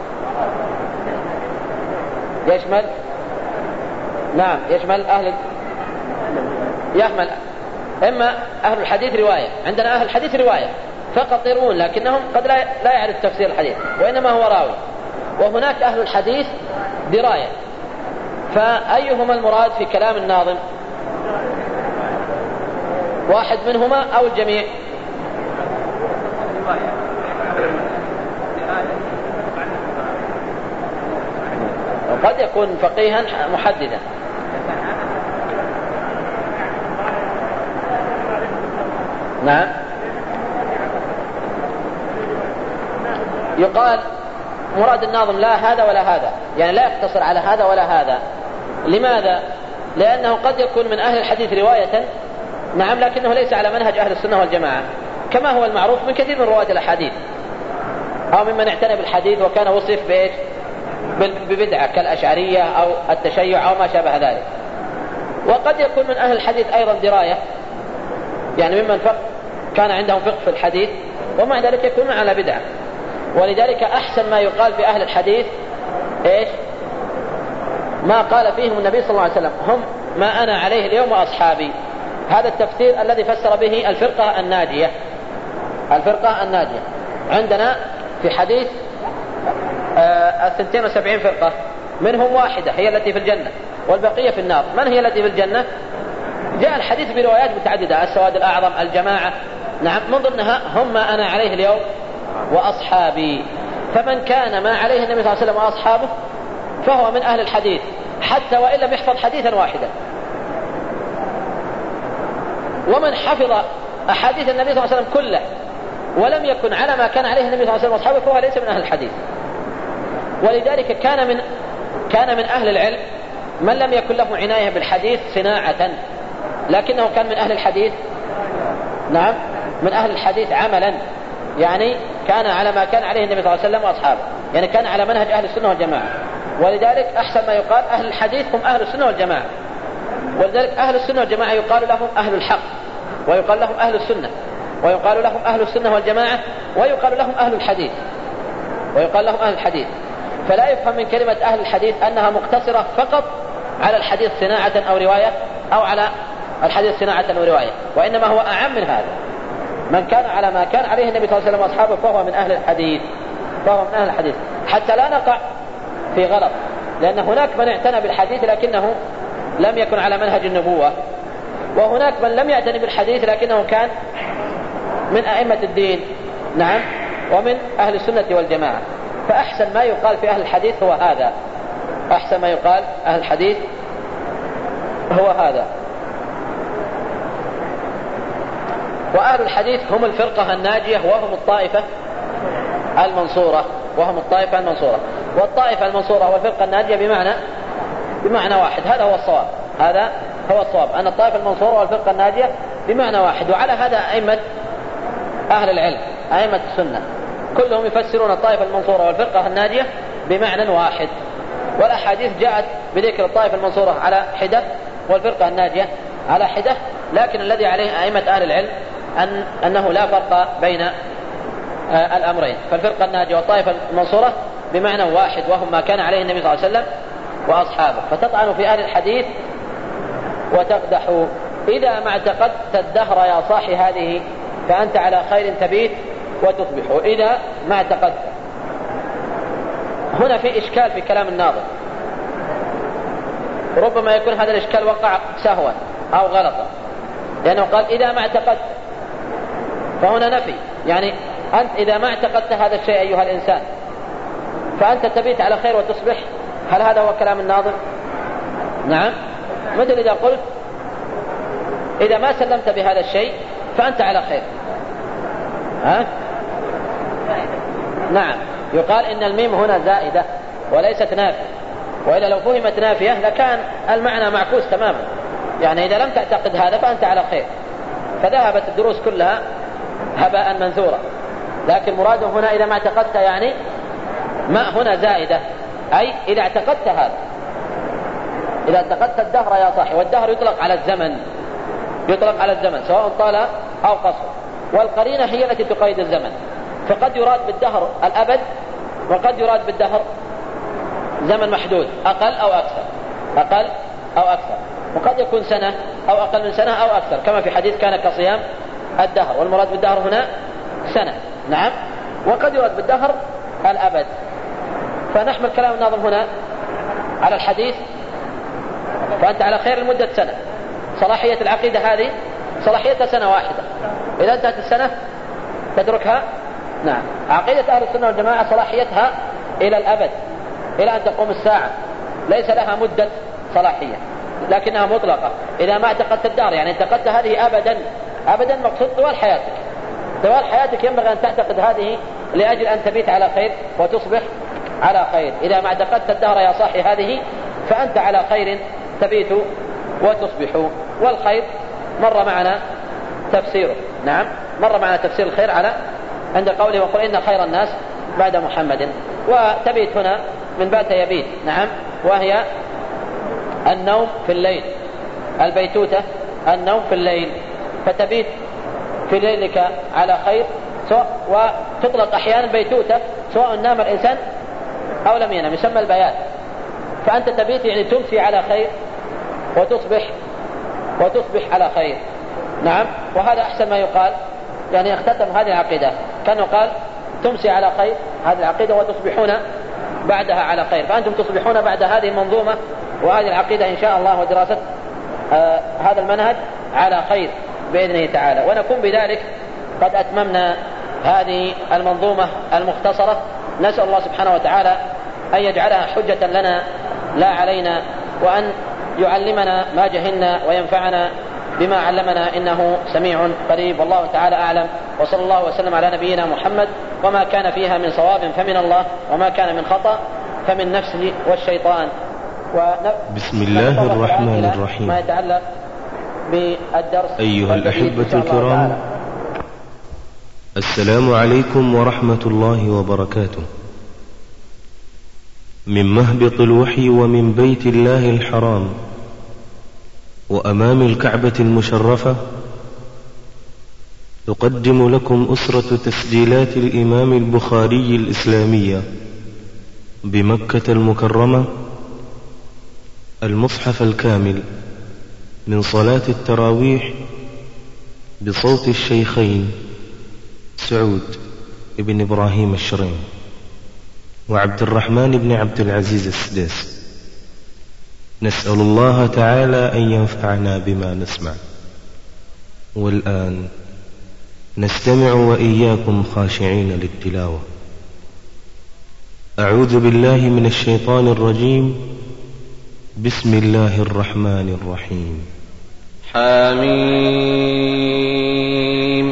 يشمل، نعم، يشمل أهل، يحمل إما أهل الحديث رواية، عندنا أهل الحديث رواية فقط يروون، لكنهم قد لا لا يعرف تفسير الحديث وإنما هو راوي. وهناك أهل الحديث دراية، فأيهما المراد في كلام الناظم؟ واحد منهما أو الجميع؟ وقد يكون فقيها محددا. نعم، يقال مراد الناظم لا هذا ولا هذا، يعني لا يقتصر على هذا ولا هذا. لماذا؟ لأنه قد يكون من أهل الحديث رواية، نعم، لكنه ليس على منهج أهل السنة والجماعة، كما هو المعروف من كثير من رواة الأحاديث، أو ممن اعتنى بالحديث وكان وصف بإيش؟ ببدعة كالأشعرية أو التشيع أو ما شابه ذلك. وقد يكون من أهل الحديث أيضا دراية، يعني ممن فقه كان عندهم فقه في الحديث ومع ذلك يكون على بدعة. ولذلك أحسن ما يقال في أهل الحديث إيش؟ ما قال فيهم النبي صلى الله عليه وسلم هم ما أنا عليه اليوم وأصحابي. هذا التفسير الذي فسر به الفرقة الناجية. الفرقة الناجية عندنا في حديث الثنتين وسبعين فرقة، منهم واحدة هي التي في الجنة والبقية في النار. من هي التي في الجنة؟ جاء الحديث بروايات متعددة، السواد الأعظم، الجماعة، نعم، من ضمنها هم ما أنا عليه اليوم وأصحابي. فمن كان ما عليه النبي صلى الله عليه وسلم وأصحابه فهو من أهل الحديث، حتى وإن لم يحفظ حديثا واحدا. ومن حفظ أحاديث النبي صلى الله عليه وسلم كله ولم يكن على ما كان عليه النبي صلى الله عليه وسلم وأصحابه فهو ليس من أهل الحديث. ولذلك كان من كان من أهل العلم من لم يكن له عناية بالحديث صناعة، لكنه كان من أهل الحديث، نعم، من أهل الحديث عملا، يعني كان على ما كان عليه النبي صلى الله عليه وسلم وأصحابه، يعني كان على منهج أهل السنة والجماعة. ولذلك أحسن ما يقال أهل الحديث هم أهل السنة والجماعة. ولذلك أهل السنة والجماعة يقال لهم أهل الحق، ويقال لهم أهل السنة، ويقال لهم أهل السنة والجماعة، ويقال لهم أهل الحديث، ويقال لهم أهل الحديث. فلا يفهم من كلمة أهل الحديث أنها مقتصرة فقط على الحديث صناعة أو رواية، أو على الحديث صناعة أو رواية، وإنما هو أعم من هذا. من كان على ما كان عليه النبي صلى الله عليه وسلم وأصحابه فهو من أهل الحديث، فهو من أهل الحديث، حتى لا نقع في غلط. لأن هناك من اعتنى بالحديث لكنه لم يكن على منهج النبوة، وهناك من لم يعتني بالحديث لكنه كان من أئمة الدين، نعم، ومن أهل السنة والجماعة. فأحسن ما يقال في أهل الحديث هو هذا، أحسن ما يقال أهل الحديث هو هذا. وأهل الحديث هم الفرقة الناجية، وهم الطائفة المنصورة، وهم الطائفة المنصورة. والطائفة المنصورة والفرقة الناجية بمعنى بمعنى واحد، هذا هو الصواب، هذا هو الصواب، أن الطائفة المنصورة والفرقة الناجية بمعنى واحد. وعلى هذا أئمة أهل العلم، أئمة السنة، كلهم يفسرون الطائفة المنصورة والفرقة الناجية بمعنى واحد. والأحاديث جاءت بذكر الطائفة المنصورة على حدة والفرقة الناجية على حدة، لكن الذي عليه أئمة أهل العلم أن أنه لا فرق بين آه الأمرين. فالفرقة الناجية والطائفة المنصورة بمعنى واحد، وهم ما كان عليه النبي صلى الله عليه وسلم وأصحابه. فتطعن في أهل الحديث وتقدح إذا ما اعتقدت الدهر يا صاحي هذه، فأنت على خير تبيت وتصبح. إذا ما اعتقدت، هنا في إشكال في كلام الناظر، ربما يكون هذا الإشكال وقع سهوا أو غلطا، لأنه قال إذا ما اعتقدت، فهنا نفي، يعني أنت إذا ما اعتقدت هذا الشيء أيها الإنسان فأنت تبيت على خير وتصبح. هل هذا هو كلام الناظر؟ نعم. مثل إذا قلت إذا ما سلمت بهذا الشيء فأنت على خير، ها؟ نعم، يقال إن الميم هنا زائدة وليست نافية، وإلا لو فهمت نافية لكان المعنى معكوس تماما، يعني إذا لم تعتقد هذا فأنت على خير، فذهبت الدروس كلها هباء منثورا. لكن مراده هنا إذا ما اعتقدت، يعني ما هنا زائدة، أي إذا اعتقدت هذا، إذا اعتقدت الدهر يا صاحي. والدهر يطلق على الزمن، يطلق على الزمن سواء طال أو قصر، والقرينة هي التي تقيد الزمن. فقد يراد بالدهر الأبد، وقد يراد بالدهر زمن محدود أقل أو أكثر، أقل أو أكثر، وقد يكون سنة أو أقل من سنة أو أكثر، كما في حديث كان كصيام الدهر، والمراد بالدهر هنا سنة، نعم. وقد يراد بالدهر الأبد. فنحمل كلام الناظم هنا على الحديث، فأنت على خير لمدة سنة. صلاحية العقيدة هذه صلاحيتها سنة واحدة، إذا انتهت السنة تتركها. نعم، عقيدة أهل السنة والجماعة صلاحيتها إلى الأبد، إلى أن تقوم الساعة، ليس لها مدة صلاحية، لكنها مطلقة. إذا ما اعتقدت الدار، يعني اعتقدت هذه أبدا أبدا، مقصود طوال حياتك، طوال حياتك ينبغي أن تعتقد هذه لأجل أن تبيت على خير وتصبح على خير. إذا ما اعتقدت الدار يا صاحي هذه فأنت على خير تبيت وتصبح. والخير مر معنا تفسيره، نعم، مر معنا تفسير الخير على عند قوله وقل إن خير الناس بعد محمد. وتبيت هنا من بات يبيت، نعم، وهي النوم في الليل، البيتوتة النوم في الليل، فتبيت في ليلك على خير، سواء وتطلق أحيانا بيتوتة سواء نام الإنسان أو لم ينام، يسمى البيات. فأنت تبيت يعني تمسي على خير وتصبح وتصبح على خير، نعم. وهذا أحسن ما يقال، يعني اختتم هذه العقيدة كان يقال تمسي على خير هذه العقيدة وتصبحون بعدها على خير. فأنتم تصبحون بعد هذه المنظومة وهذه العقيدة إن شاء الله ودراسة آه هذا المنهج على خير بإذنه تعالى. ونكون بذلك قد أتممنا هذه المنظومة المختصرة. نسأل الله سبحانه وتعالى أن يجعلها حجة لنا لا علينا، وأن يعلمنا ما جهلنا وينفعنا بما علمنا، إنه سميع قريب. والله تعالى أعلم. وصلى الله وسلم على نبينا محمد. وما كان فيها من صواب فمن الله، وما كان من خطأ فمن نفسه والشيطان. بسم الله الرحمن الرحيم. ما يتعلق بالدرس. أيها الأحبة الكرام، السلام عليكم ورحمة الله وبركاته. من مهبط الوحي ومن بيت الله الحرام وأمام الكعبة المشرفة تقدم لكم أسرة تسجيلات الإمام البخاري الإسلامية بمكة المكرمة المصحف الكامل من صلاة التراويح بصوت الشيخين سعود بن إبراهيم الشريم وعبد الرحمن بن عبد العزيز السداس. نسأل الله تعالى أن ينفعنا بما نسمع. والآن نستمع وإياكم خاشعين للتلاوة. أعوذ بالله من الشيطان الرجيم. بسم الله الرحمن الرحيم. حميم.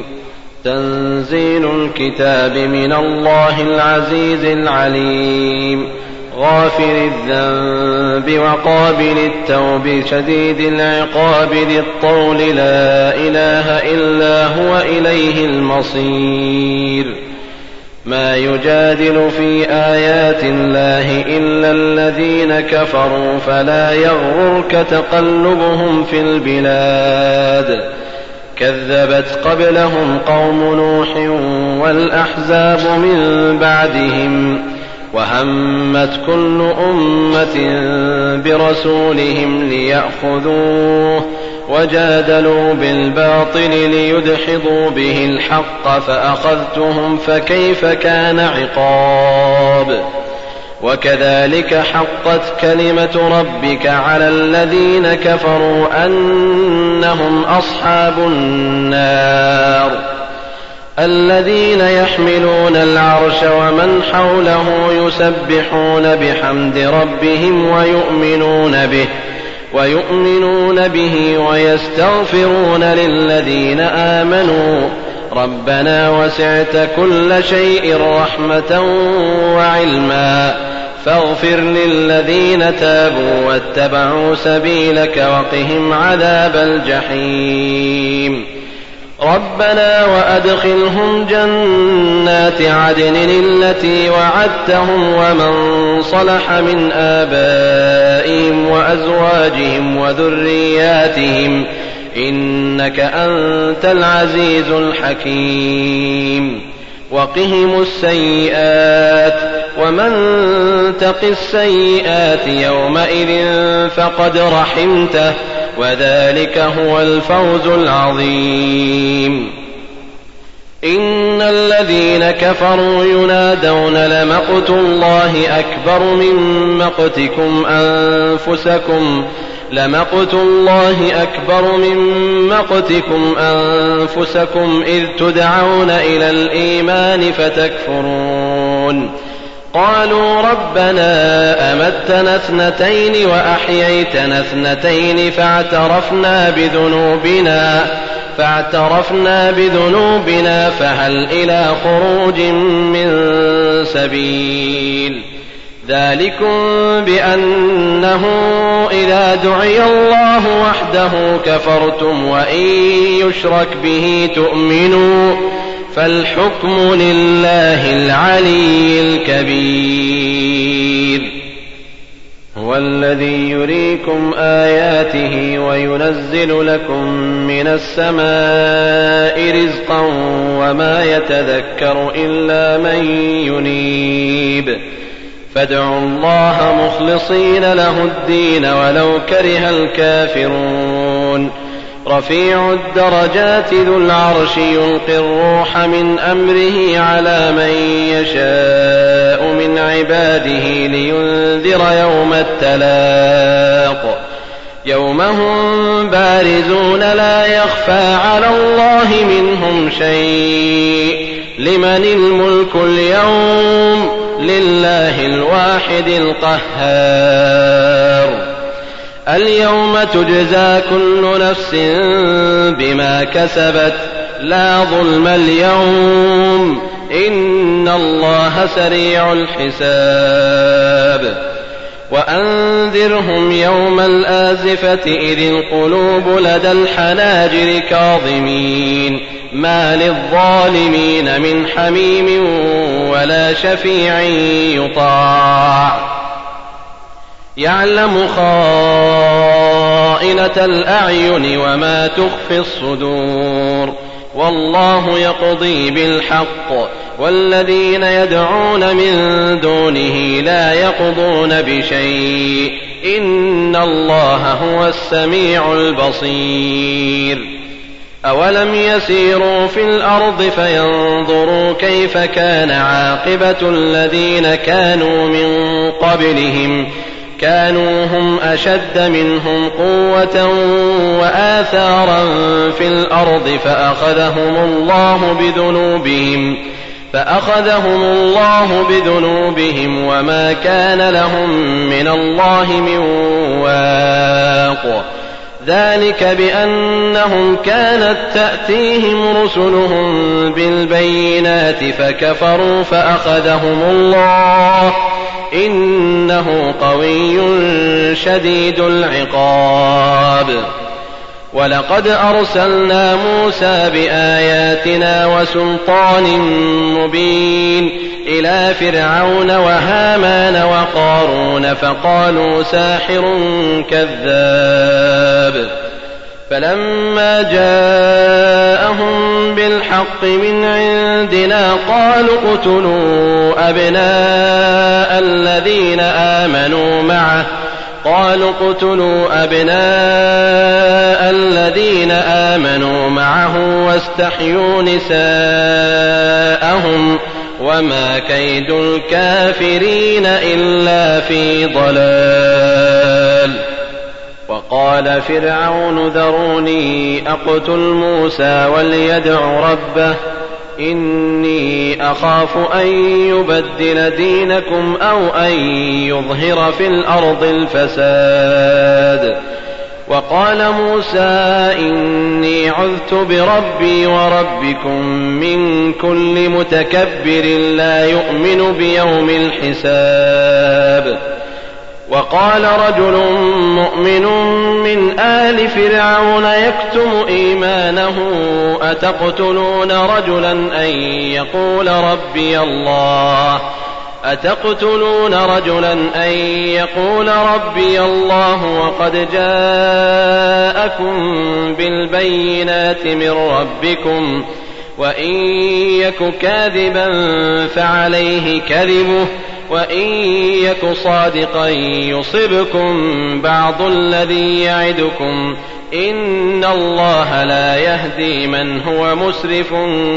تنزيل الكتاب من الله العزيز العليم، غافر الذنب وقابل التوب شديد العقاب ذي الطول، لا إله إلا هو إليه المصير. ما يجادل في آيات الله إلا الذين كفروا، فلا يغررك تقلبهم في البلاد. كذبت قبلهم قوم نوح والأحزاب من بعدهم، وهمت كل أمة برسولهم ليأخذوه، وجادلوا بالباطل ليدحضوا به الحق، فأخذتهم فكيف كان عقاب. وكذلك حقت كلمة ربك على الذين كفروا أنهم أصحاب النار. الذين يحملون العرش ومن حوله يسبحون بحمد ربهم ويؤمنون به ويؤمنون به ويستغفرون للذين آمنوا ربنا وسعت كل شيء رحمة وعلما، فاغفر للذين تابوا واتبعوا سبيلك وقهم عذاب الجحيم. ربنا وأدخلهم جنات عدن التي وعدتهم ومن صلح من آبائهم وأزواجهم وذرياتهم إنك أنت العزيز الحكيم. وقهم السيئات، ومن تق السيئات يومئذ فقد رحمته، وذلك هو الفوز العظيم. إن الذين كفروا ينادون لمقت الله أكبر من مقتكم أنفسكم لمقت الله أكبر من مقتكم أنفسكم إذ تدعون إلى الإيمان فتكفرون. قالوا ربنا أمتنا اثنتين وأحييتنا اثنتين فاعترفنا بذنوبنا فاعترفنا بذنوبنا فهل إلى خروج من سبيل. ذلكم بأنه إذا دعي الله وحده كفرتم وإن يشرك به تؤمنوا، فالحكم لله العلي الكبير. هو الذي يريكم آياته وينزل لكم من السماء رزقا وما يتذكر إلا من ينيب. فادعوا الله مخلصين له الدين ولو كره الكافرون. رفيع الدرجات ذو العرش يلقي الروح من أمره على من يشاء من عباده لينذر يوم التلاق. يوم هم بارزون لا يخفى على الله منهم شيء. لمن الملك اليوم؟ لله الواحد القهار. اليوم تجزى كل نفس بما كسبت لا ظلم اليوم إن الله سريع الحساب وأنذرهم يوم الآزفة إذ القلوب لدى الحناجر كاظمين ما للظالمين من حميم ولا شفيع يطاع يعلم خائنة الأعين وما تخفي الصدور والله يقضي بالحق والذين يدعون من دونه لا يقضون بشيء إن الله هو السميع البصير أولم يسيروا في الأرض فينظروا كيف كان عاقبة الذين كانوا من قبلهم كانوا هم أشد منهم قوة وآثارا في الأرض فأخذهم الله بذنوبهم فأخذهم الله بذنوبهم وما كان لهم من الله من واق ذلك بأنهم كانت تأتيهم رسلهم بالبينات فكفروا فأخذهم الله إنه قوي شديد العقاب ولقد أرسلنا موسى بآياتنا وسلطان مبين إلى فرعون وهامان وقارون فقالوا ساحر كذاب فلما جاءهم بالحق من عندنا قالوا اقتلوا أبناء الذين آمنوا معه قالوا اقتلوا أبناء الذين آمنوا معه واستحيوا نساءهم وما كيد الكافرين إلا في ضلال وقال فرعون ذروني أقتل موسى وليدع ربه إني أخاف أن يبدل دينكم أو أن يظهر في الأرض الفساد وقال موسى إني عذت بربي وربكم من كل متكبر لا يؤمن بيوم الحساب وقال رجل مؤمن من آل فرعون يكتم إيمانه أتقتلون رجلا أن يقول ربي الله أتقتلون رجلا أن يقول ربي الله وقد جاءكم بالبينات من ربكم وإن يك كاذبا فعليه كذبه وإن يك صادقا يصبكم بعض الذي يعدكم إن الله لا يهدي من هو مسرف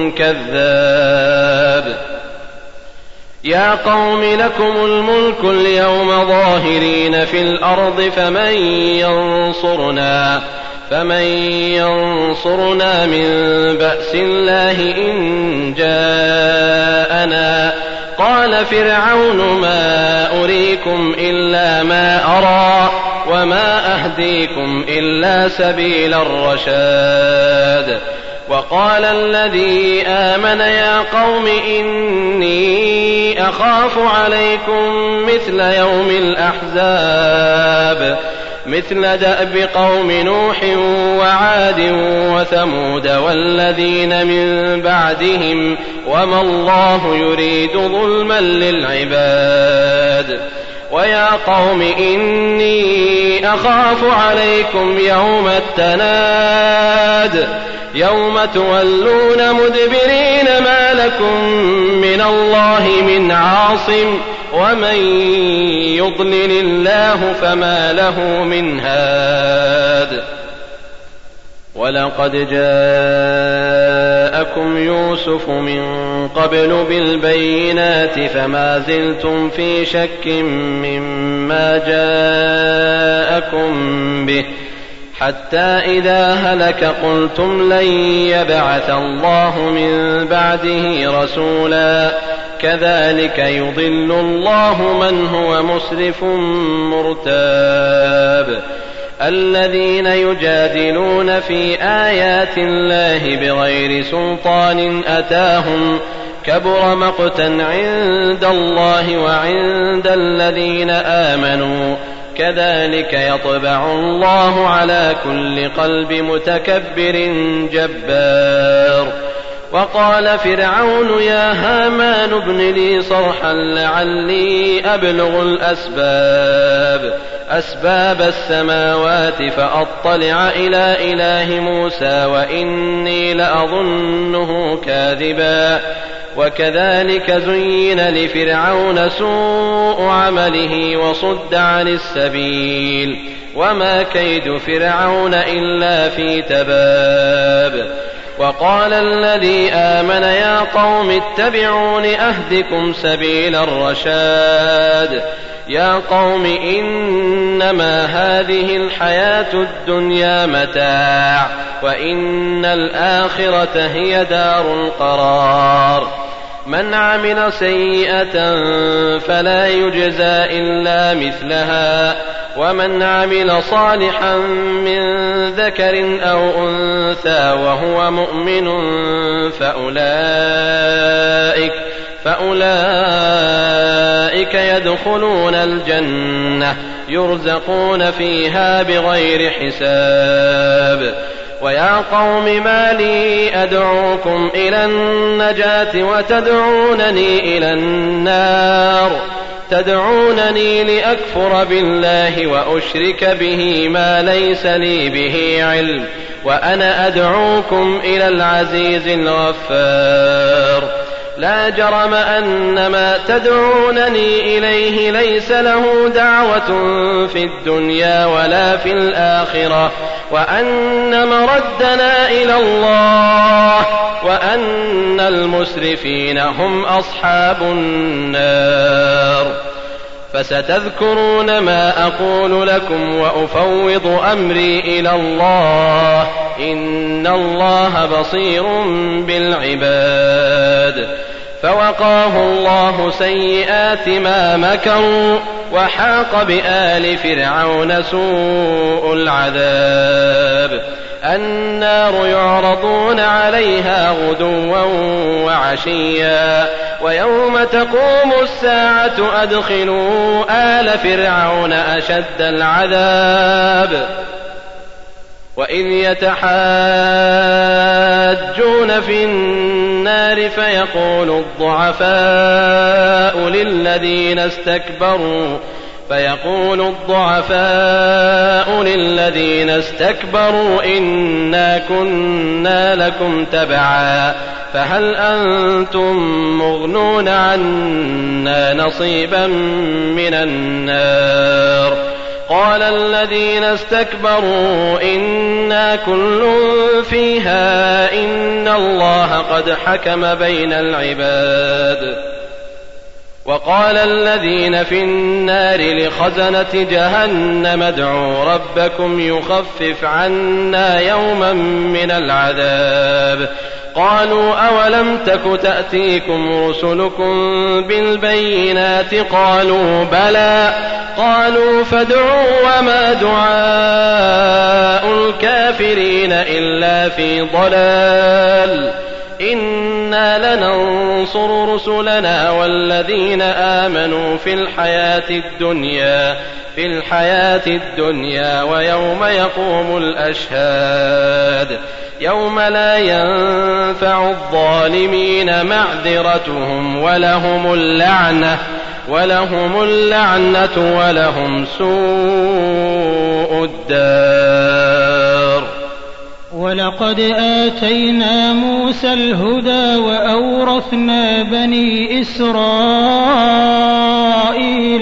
كذاب يا قوم لكم الملك اليوم ظاهرين في الأرض فمن ينصرنا فمن ينصرنا من بأس الله إن جاءنا قال فرعون ما أريكم إلا ما أرى وما أهديكم إلا سبيل الرشاد وقال الذي آمن يا قوم إني أخاف عليكم مثل يوم الأحزاب مثل دأب قوم نوح وعاد وثمود والذين من بعدهم وما الله يريد ظلما للعباد ويا قوم إني أخاف عليكم يوم التناد يوم تولون مدبرين ما لكم من الله من عاصم ومن يضلل الله فما له من هاد ولقد جاءكم يوسف من قبل بالبينات فما زلتم في شك مما جاءكم به حتى إذا هلك قلتم لن يبعث الله من بعده رسولا كذلك يضل الله من هو مسرف مرتاب الذين يجادلون في آيات الله بغير سلطان أتاهم كبر مقتا عند الله وعند الذين آمنوا كذلك يطبع الله على كل قلب متكبر جبار. وقال فرعون يا هامان ابن لي صرحا لعلي أبلغ الأسباب أسباب السماوات فأطلع إلى إله موسى وإني لأظنه كاذبا. وكذلك زين لفرعون سوء عمله وصد عن السبيل وما كيد فرعون إلا في تباب. وقال الذي آمن يا قوم اتبعون أهدكم سبيل الرشاد. يا قوم إنما هذه الحياة الدنيا متاع وإن الآخرة هي دار القرار. من عمل سيئة فلا يجزى إلا مثلها ومن عمل صالحا من ذكر أو أنثى وهو مؤمن فأولئك, فأولئك يدخلون الجنة يرزقون فيها بغير حساب. ويا قوم ما لي أدعوكم إلى النجاة وتدعونني إلى النار تدعونني لأكفر بالله وأشرك به ما ليس لي به علم وأنا أدعوكم إلى العزيز الغفار. لا جرم أن ما تدعونني إليه ليس له دعوة في الدنيا ولا في الآخرة وأن مردنا إلى الله وأن المسرفين هم أصحاب النار. فستذكرون ما أقول لكم وأفوض أمري إلى الله إن الله بصير بالعباد. فوقاه الله سيئات ما مكروا وحاق بآل فرعون سوء العذاب. النار يعرضون عليها غدوا وعشيا ويوم تقوم الساعة أدخلوا آل فرعون أشد العذاب. وإذ يتحاجون في النار فيقول الضعفاء للذين استكبروا فيقول الضعفاء للذين استكبروا إنا كنا لكم تبعا فهل أنتم مغنون عنا نصيبا من النار. قال الذين استكبروا إنا كل فيها إن الله قد حكم بين العباد. وقال الذين في النار لخزنة جهنم ادعوا ربكم يخفف عنا يوما من العذاب. قالوا أولم تك تأتيكم رسلكم بالبينات قالوا بلى قالوا فادعوا وما دعاء الكافرين إلا في ضلال. إنا لننصر رسلنا والذين آمنوا في الحياة الدنيا في الحياة الدنيا ويوم يقوم الأشهاد يوم لا ينفع الظالمين معذرتهم ولهم اللعنة ولهم اللعنة ولهم سوء الدار. ولقد آتينا موسى الهدى وأورثنا بني إسرائيل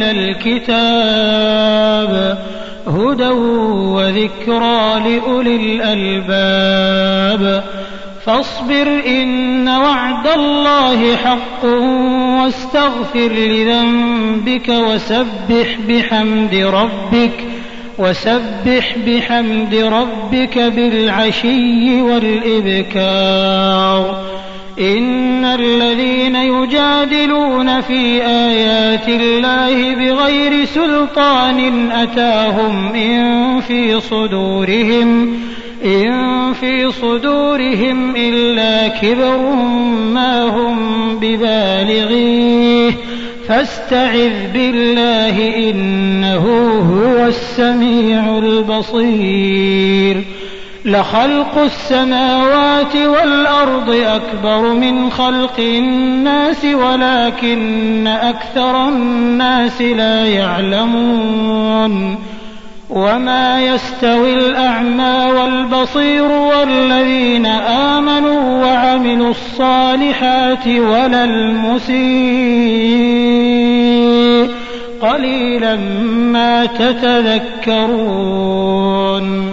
الكتاب هدى وذكرى لأولي الألباب. فاصبر إن وعد الله حق واستغفر لذنبك وسبح بحمد ربك وسبح بحمد ربك بالعشي والإبكار. إن الذين يجادلون في آيات الله بغير سلطان أتاهم إن في صدورهم إن في صدورهم إلا كبر ما هم ببالغيه فاستعذ بالله إنه هو السميع البصير. لخلق السماوات والأرض أكبر من خلق الناس ولكن أكثر الناس لا يعلمون. وما يستوي الأعمى والبصير والذين آمنوا وعملوا الصالحات ولا المسيء قليلا ما تتذكرون.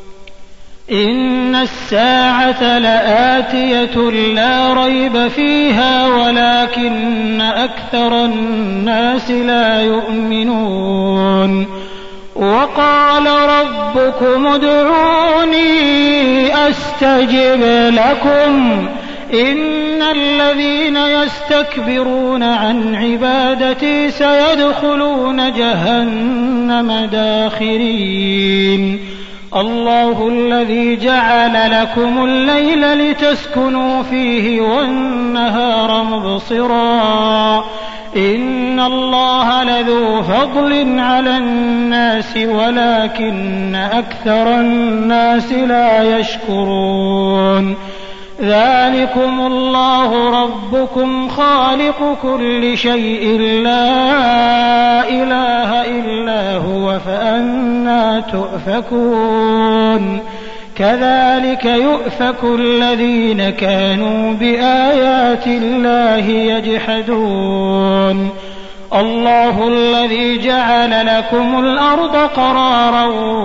إن الساعة لآتية لا ريب فيها ولكن أكثر الناس لا يؤمنون. وقال ربكم ادعوني أستجب لكم إن الذين يستكبرون عن عبادتي سيدخلون جهنم داخرين. الله الذي جعل لكم الليل لتسكنوا فيه والنهار مبصرا إن الله لذو فضل على الناس ولكن أكثر الناس لا يشكرون. ذلكم الله ربكم خالق كل شيء لا إله إلا هو فأنى تؤفكون. كذلك يؤفك الذين كانوا بآيات الله يجحدون. الله الذي جعل لكم الأرض قرارا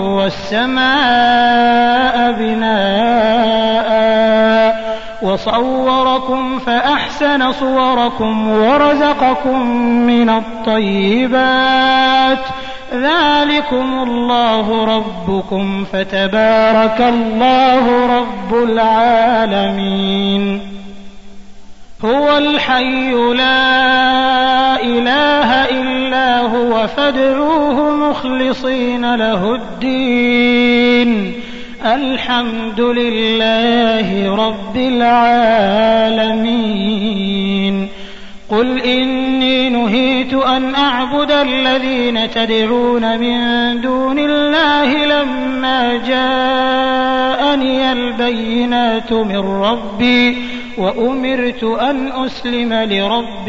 والسماء بناء وصوركم فأحسن صوركم ورزقكم من الطيبات ذلكم الله ربكم فتبارك الله رب العالمين. هو الحي لا إله إلا هو فادعوه مخلصين له الدين الحمد لله رب العالمين. قل إني نهيت أن أعبد الذين تدعون من دون الله لما جاءني البينات من ربي وأمرت أن أسلم لرب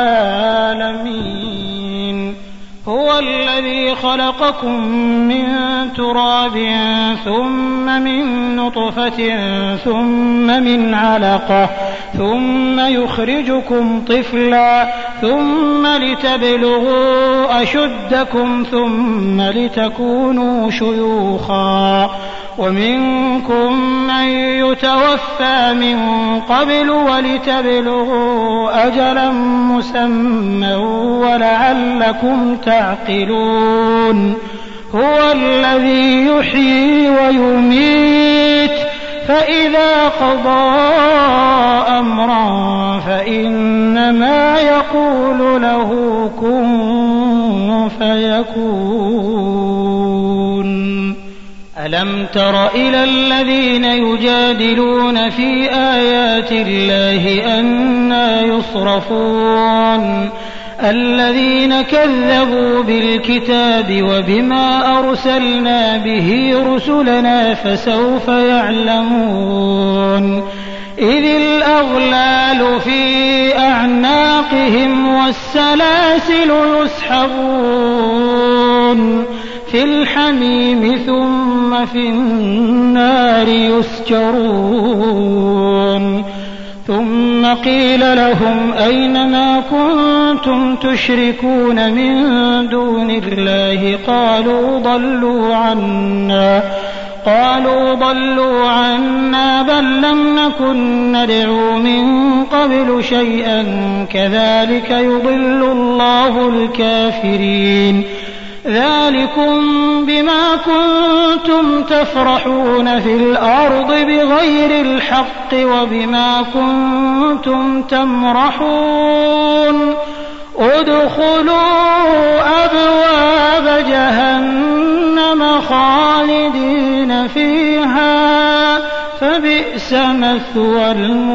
العالمين. هو الذي خلقكم من تراب ثم من نطفة ثم من علقة ثم يخرجكم طفلا ثم لتبلغوا أشدكم ثم لتكونوا شيوخا ومنكم من يتوفى من قبل ولتبلغوا أجلا مسمى ولعلكم تعقلون. هو الذي يحيي ويميت فإذا قضى أمرا فإنما يقول له كن فيكون. ألم تر إلى الذين يجادلون في آيات الله أنى يصرفون الذين كذبوا بالكتاب وبما أرسلنا به رسلنا فسوف يعلمون. إذ الأغلال في أعناقهم والسلاسل يسحبون في الحميم ثم في النار يسجرون. ثم قيل لهم أين ما كنتم تشركون من دون الله قالوا ضلوا عنا قالوا ضلوا عنا بل لم نكن ندعو من قبل شيئا كذلك يضل الله الكافرين. ذلكم بما كنتم تفرحون في الأرض بغير الحق وبما كنتم تمرحون ادخلوا أبواب جهنم خالدين فيها فبئس مثوى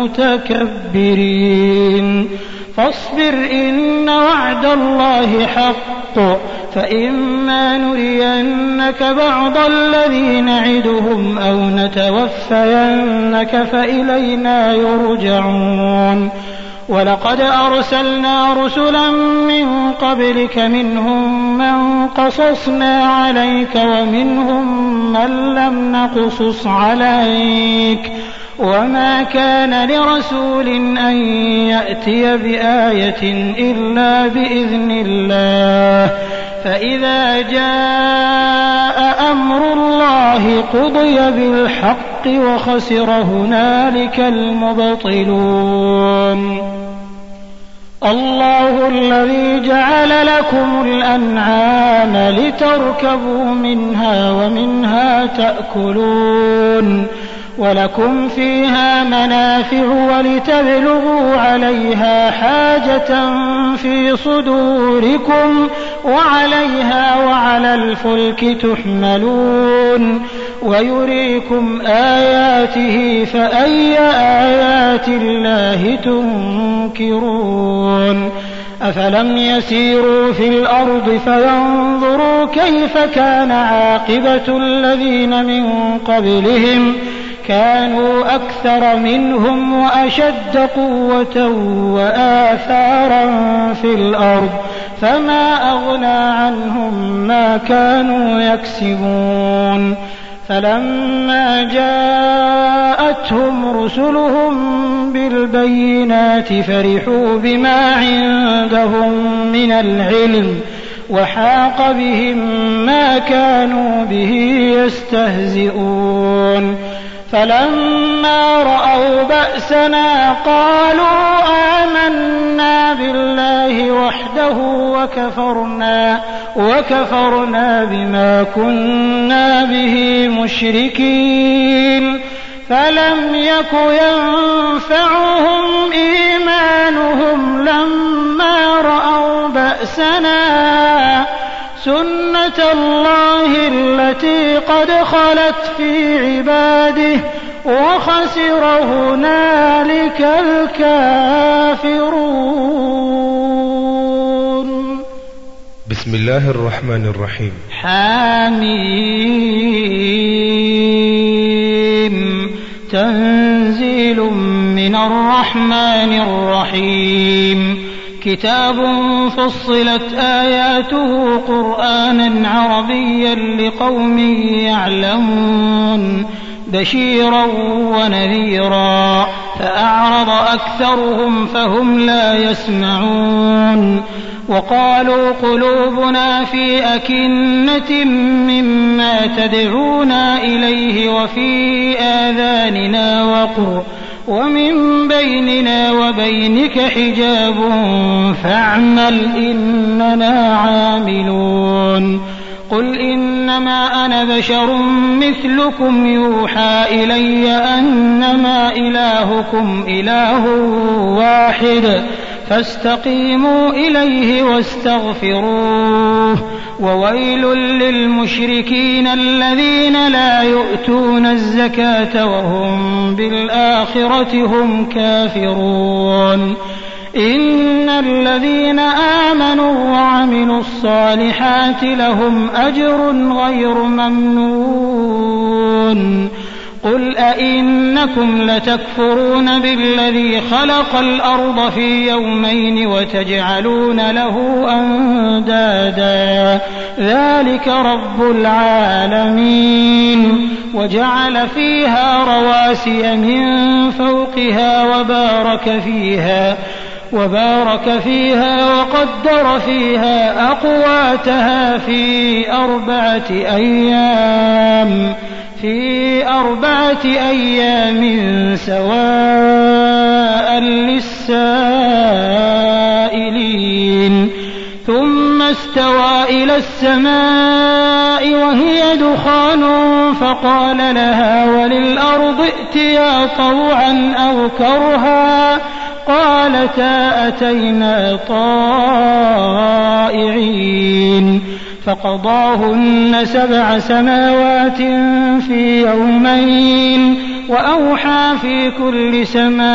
المتكبرين فاصبر إن وعد الله حق فإما نرينك بعض الذي نعدهم أو نتوفينك فإلينا يرجعون ولقد أرسلنا رسلا من قبلك منهم من قصصنا عليك ومنهم من لم نقصص عليك وما كان لرسول أن يأتي بآية إلا بإذن الله فإذا جاء أمر الله قضي بالحق وخسر هنالك المبطلون الله الذي جعل لكم الأنعام لتركبوا منها ومنها تأكلون ولكم فيها منافع ولتبلغوا عليها حاجة في صدوركم وعليها وعلى الفلك تحملون ويريكم آياته فأي آيات الله تنكرون أفلم يسيروا في الأرض فينظروا كيف كان عاقبة الذين من قبلهم كانوا أكثر منهم وأشد قوة وآثارا في الأرض فما أغنى عنهم ما كانوا يكسبون فلما جاءتهم رسلهم بالبينات فرحوا بما عندهم من العلم وحاق بهم ما كانوا به يستهزئون فلما رأوا بأسنا قالوا آمنا بالله وحده وكفرنا وكفرنا بما كنا به مشركين فلم يك ينفعهم إيمانهم لما رأوا بأسنا سنة الله التي قد خلت في عباده وخسر هنالك الكافرون. بسم الله الرحمن الرحيم. حميم تنزيل من الرحمن الرحيم كتاب فصلت آياته قرآنا عربيا لقوم يعلمون بشيرا ونذيرا فأعرض أكثرهم فهم لا يسمعون وقالوا قلوبنا في أكنة مما تدعونا إليه وفي آذاننا وقر ومن بيننا وبينك حجاب فاعمل إننا عاملون قل إنما أنا بشر مثلكم يوحى إلي أنما إلهكم إله واحد فاستقيموا إليه واستغفروه وويل للمشركين الذين لا يؤتون الزكاة وهم بالآخرة هم كافرون إن الذين آمنوا وعملوا الصالحات لهم أجر غير ممنون قل أئنكم لتكفرون بالذي خلق الأرض في يومين وتجعلون له أندادا ذلك رب العالمين وجعل فيها رواسي من فوقها وبارك فيها وبارك فيها وقدر فيها أقواتها في أربعة أيام في أربعة أيام سواء للسائلين ثم استوى إلى السماء وهي دخان فقال لها وللأرض ائتيا طوعا أو كرها قالتا أتينا طائعين فقضاهن سبع سماوات في يومين وأوحى في كل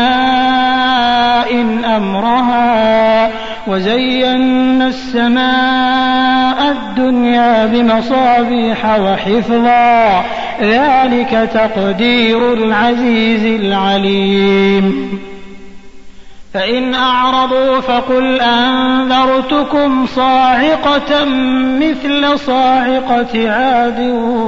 سماء أمرها وزينا السماء الدنيا بمصابيح وحفظا ذلك تقدير العزيز العليم فإن أعرضوا فقل أنذرتكم صاعقة مثل صاعقة عاد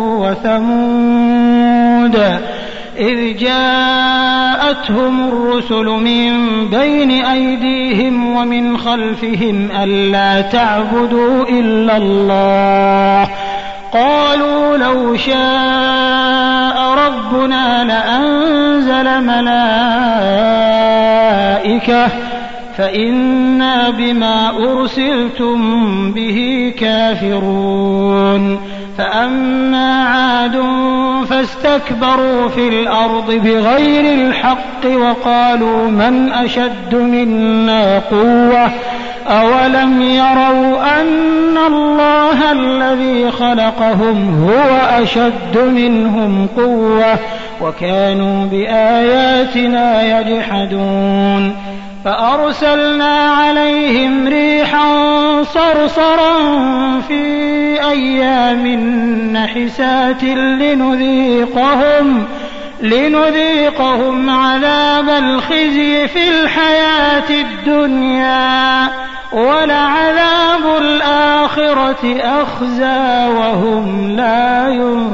وثمود إذ جاءتهم الرسل من بين أيديهم ومن خلفهم ألا تعبدوا إلا الله قالوا لو شاء ربنا لأنزل ملائكة فإنا بما أرسلتم به كافرون فأما عاد فاستكبروا في الأرض بغير الحق وقالوا من أشد منا قوة أولم يروا أن الله الذي خلقهم هو أشد منهم قوة وكانوا بآياتنا يجحدون فأرسلنا عليهم ريحا صرصرا في أيام نحسات لنذيقهم لنذيقهم عذاب الخزي في الحياة الدنيا ولعذاب الآخرة أخزى وهم لا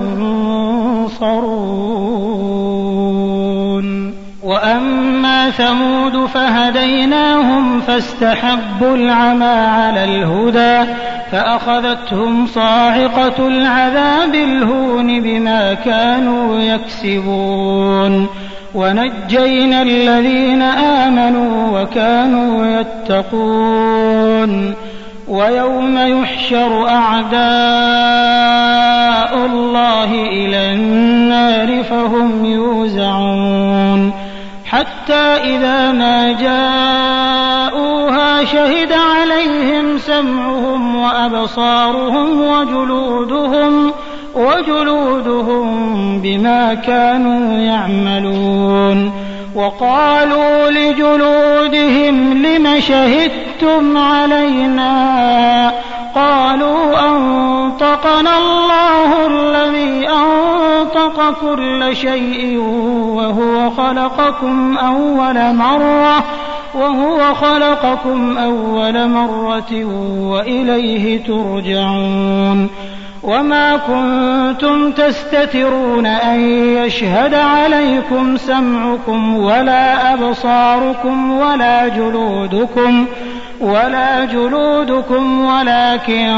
ينصرون وأما ثمود فهديناهم فاستحبوا العمى على الهدى فأخذتهم صاعقة العذاب الهون بما كانوا يكسبون ونجينا الذين آمنوا وكانوا يتقون ويوم يحشر أعداء الله إلى النار فهم يوزعون حتى إذا ما جاءوها شهد عليهم سمعهم وأبصارهم وجلودهم وجلودهم بما كانوا يعملون وقالوا لجلودهم لم شهدتم علينا قالوا أنطقنا الله الذي أنطق كل شيء وهو خلقكم أول مرة وهو خلقكم أول مرة وإليه ترجعون وما كنتم تستترون أن يشهد عليكم سمعكم ولا أبصاركم ولا جلودكم ولا جلودكم ولكن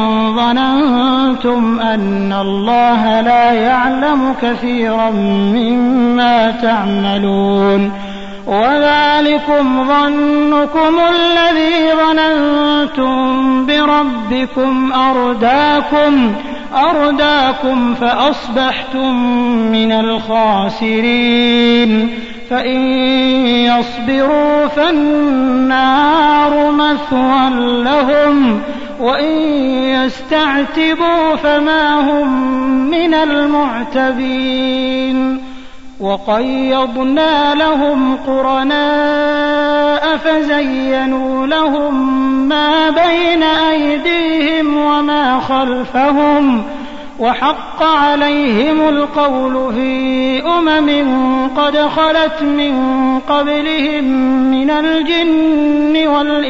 ظننتم أن الله لا يعلم كثيرا مما تعملون وذلكم ظنكم الذي ظننتم بربكم أرداكم أرداكم فأصبحتم من الخاسرين فإن يصبروا فالنار مثوى لهم وإن يستعتبوا فما هم من المعتبين وقيضنا لهم قرناء فزينوا لهم ما بين أيديهم وما خلفهم وحق عليهم القول في أمم قد خلت من قبلهم من الجن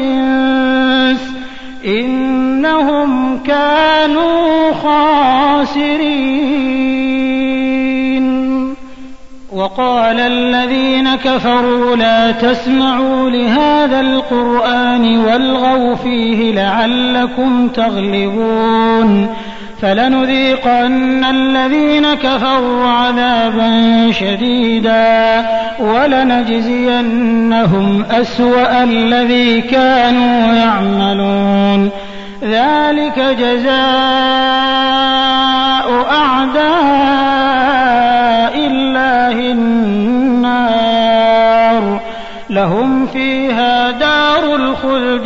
والإنس إنهم كانوا خاسرين وقال الذين كفروا لا تسمعوا لهذا القرآن والغوا فيه لعلكم تغلبون فلنذيقن الذين كفروا عذابا شديدا ولنجزينهم أسوأ الذي كانوا يعملون ذلك جزاء أعداء الله النار لهم فيها دار الخلد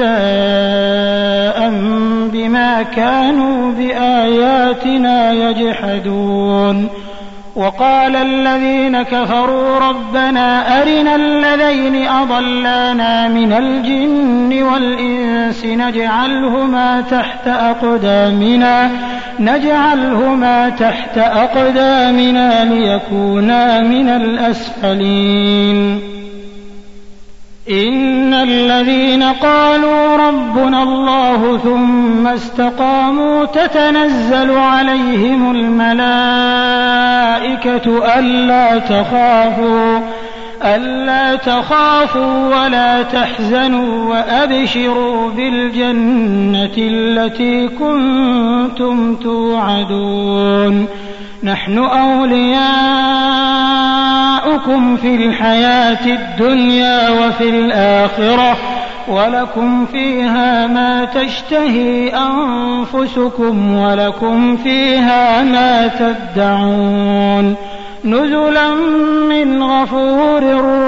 جزاء بما كانوا بآياتنا يجحدون وقال الذين كفروا ربنا أرنا الذين أضلانا من الجن والإنس نجعلهما تحت أقدامنا نجعلهما تحت أقدامنا ليكونا من الأسفلين إن الذين قالوا ربنا الله ثم استقاموا تتنزل عليهم الملائكة ألا تخافوا ألا تخافوا ولا تحزنوا وأبشروا بالجنة التي كنتم توعدون نحن أولياؤكم في الحياة الدنيا وفي الآخرة ولكم فيها ما تشتهي أنفسكم ولكم فيها ما تدعون نزلا من غفور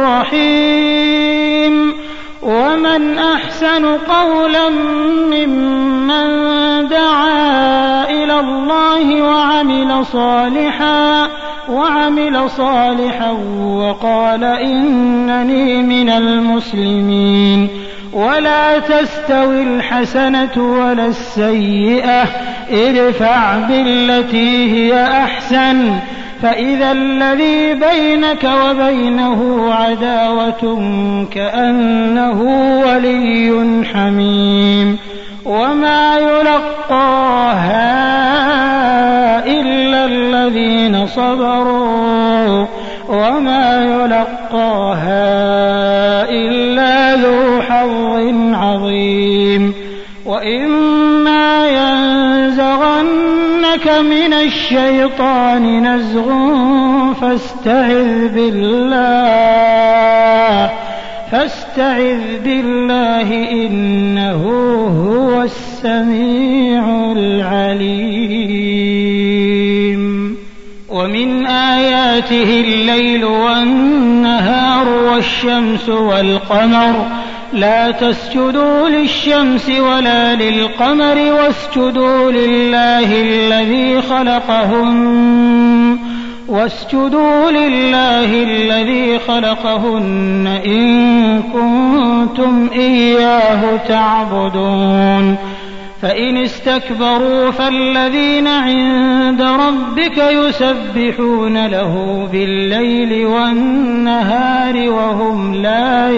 رحيم ومن أحسن قولا ممن دعا إلى الله وعمل صالحا وعمل صالحا وقال إنني من المسلمين ولا تستوي الحسنة ولا السيئة ادفع بالتي هي أحسن فإذا الذي بينك وبينه عداوة كأنه ولي حميم وما يلقاها إلا الذين صبروا وما يلقاها إلا ذو حظ عظيم وإما ينزغنك من الشيطان نزغ فاستعذ بالله فاستعذ بالله إنه هو السميع العليم ومن آياته الليل والنهار والشمس والقمر لا تسجدوا للشمس ولا للقمر واسجدوا لله الذي خلقهن واسجدوا لله الذي خلقهن إن كنتم إياه تعبدون فإن استكبروا فالذين عند ربك يسبحون له بالليل والنهار وهم لا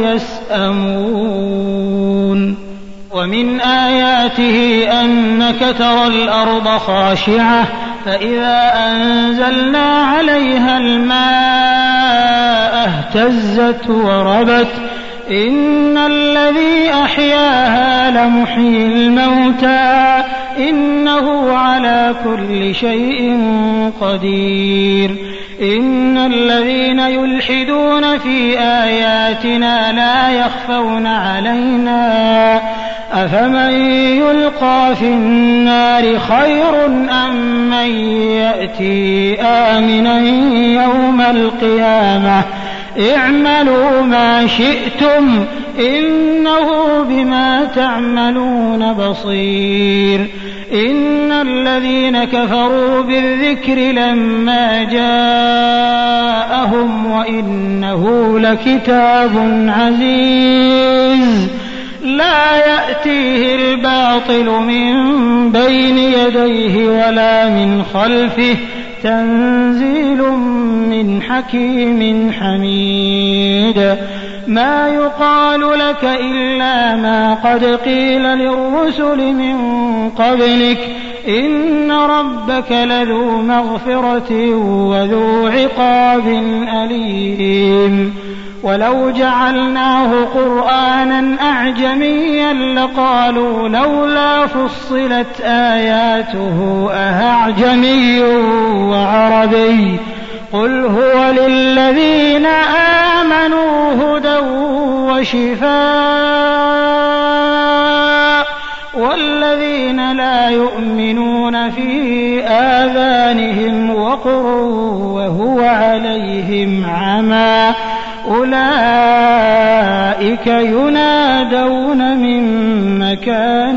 يسأمون ومن آياته أنك ترى الأرض خاشعة فإذا أنزلنا عليها الماء اهتزت وربت إن الذي أحياها لمحيي الموتى إنه على كل شيء قدير إن الذين يلحدون في آياتنا لا يخفون علينا أفمن يلقى في النار خير أم من يأتي آمنا يوم القيامة اعملوا ما شئتم إنه بما تعملون بصير إن الذين كفروا بالذكر لما جاءهم وإنه لكتاب عزيز لا يأتيه الباطل من بين يديه ولا من خلفه تنزيل من حكيم حميد ما يقال لك إلا ما قد قيل للرسل من قبلك إن ربك لذو مغفرة وذو عقاب أليم ولو جعلناه قرآنا أعجميا لقالوا لولا فصلت آياته أأعجمي وعربي قل هو للذين آمنوا هدى وشفاء والذين يؤمنون في آذانهم وقر وهو عليهم عمى أولئك ينادون من مكان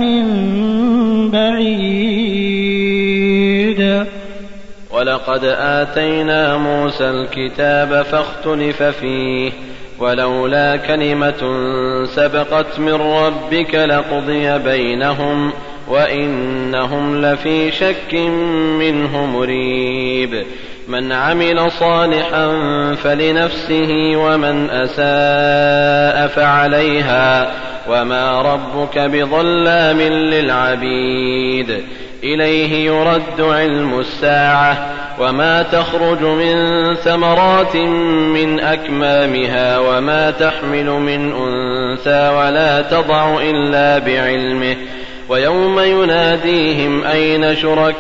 بعيد. ولقد آتينا موسى الكتاب فاختلف فيه ولولا كلمة سبقت من ربك لقضي بينهم وإنهم لفي شك منه مريب. من عمل صالحا فلنفسه ومن أساء فعليها وما ربك بظلام للعبيد. إليه يرد علم الساعة وما تخرج من ثمرات من أكمامها وما تحمل من أنثى ولا تضع إلا بعلمه ويوم يناديهم أين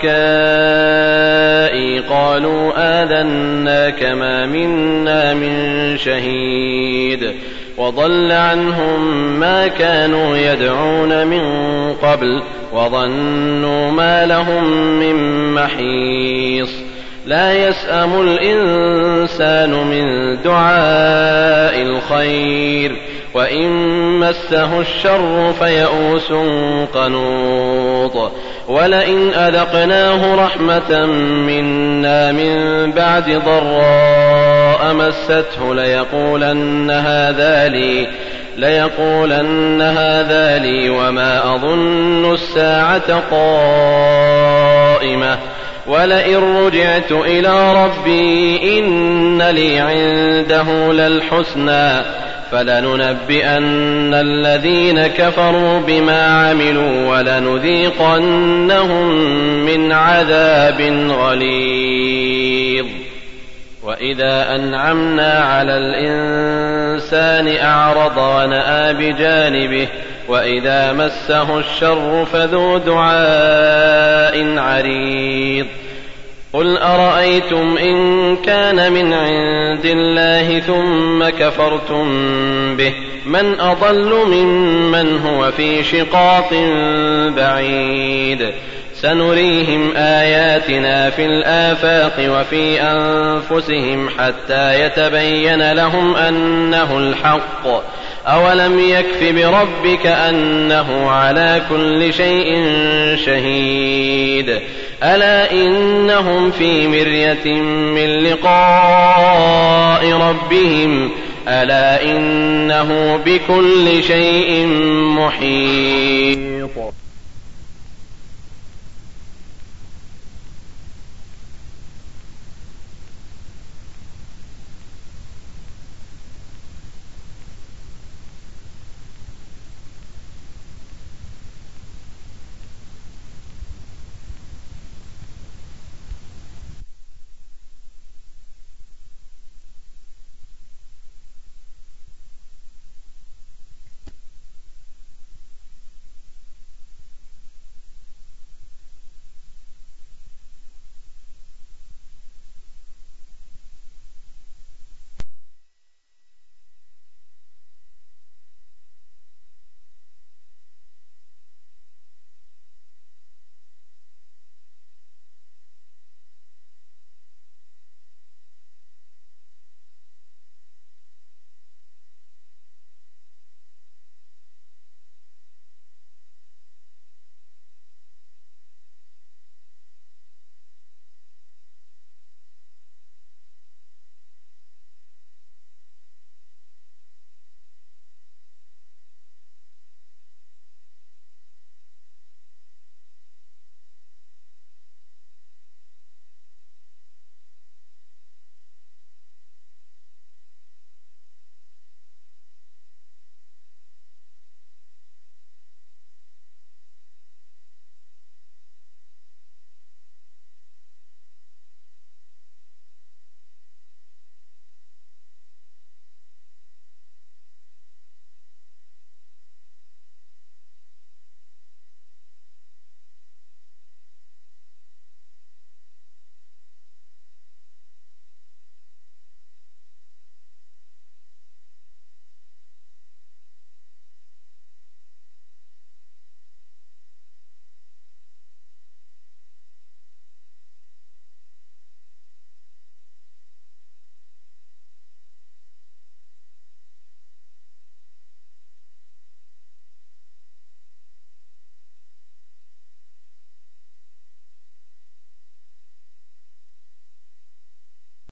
شركائي قالوا آذناك ما منا من شهيد وضل عنهم ما كانوا يدعون من قبل وظنوا ما لهم من محيص. لا يسأم الإنسان من دعاء الخير وإن مسه الشر فيئوس قنوط. ولئن أذقناه رحمة منا من بعد ضراء مسته ليقولن هذا لي ليقولن هذا لي وما أظن الساعة قائمة ولئن رجعت إلى ربي إن لي عنده للحسنى فلننبئن الذين كفروا بما عملوا ولنذيقنهم من عذاب غليظ. وإذا أنعمنا على الإنسان أعرض ونأى بجانبه وإذا مسه الشر فذو دعاء عريض. قل أرأيتم إن كان من عند الله ثم كفرتم به من أضل ممن هو في شقاق بعيد. سنريهم آياتنا في الآفاق وفي أنفسهم حتى يتبين لهم أنه الحق. أولم يكف بربك أنه على كل شيء شهيد. ألا إنهم في مرية من لقاء ربهم ألا إنه بكل شيء محيط.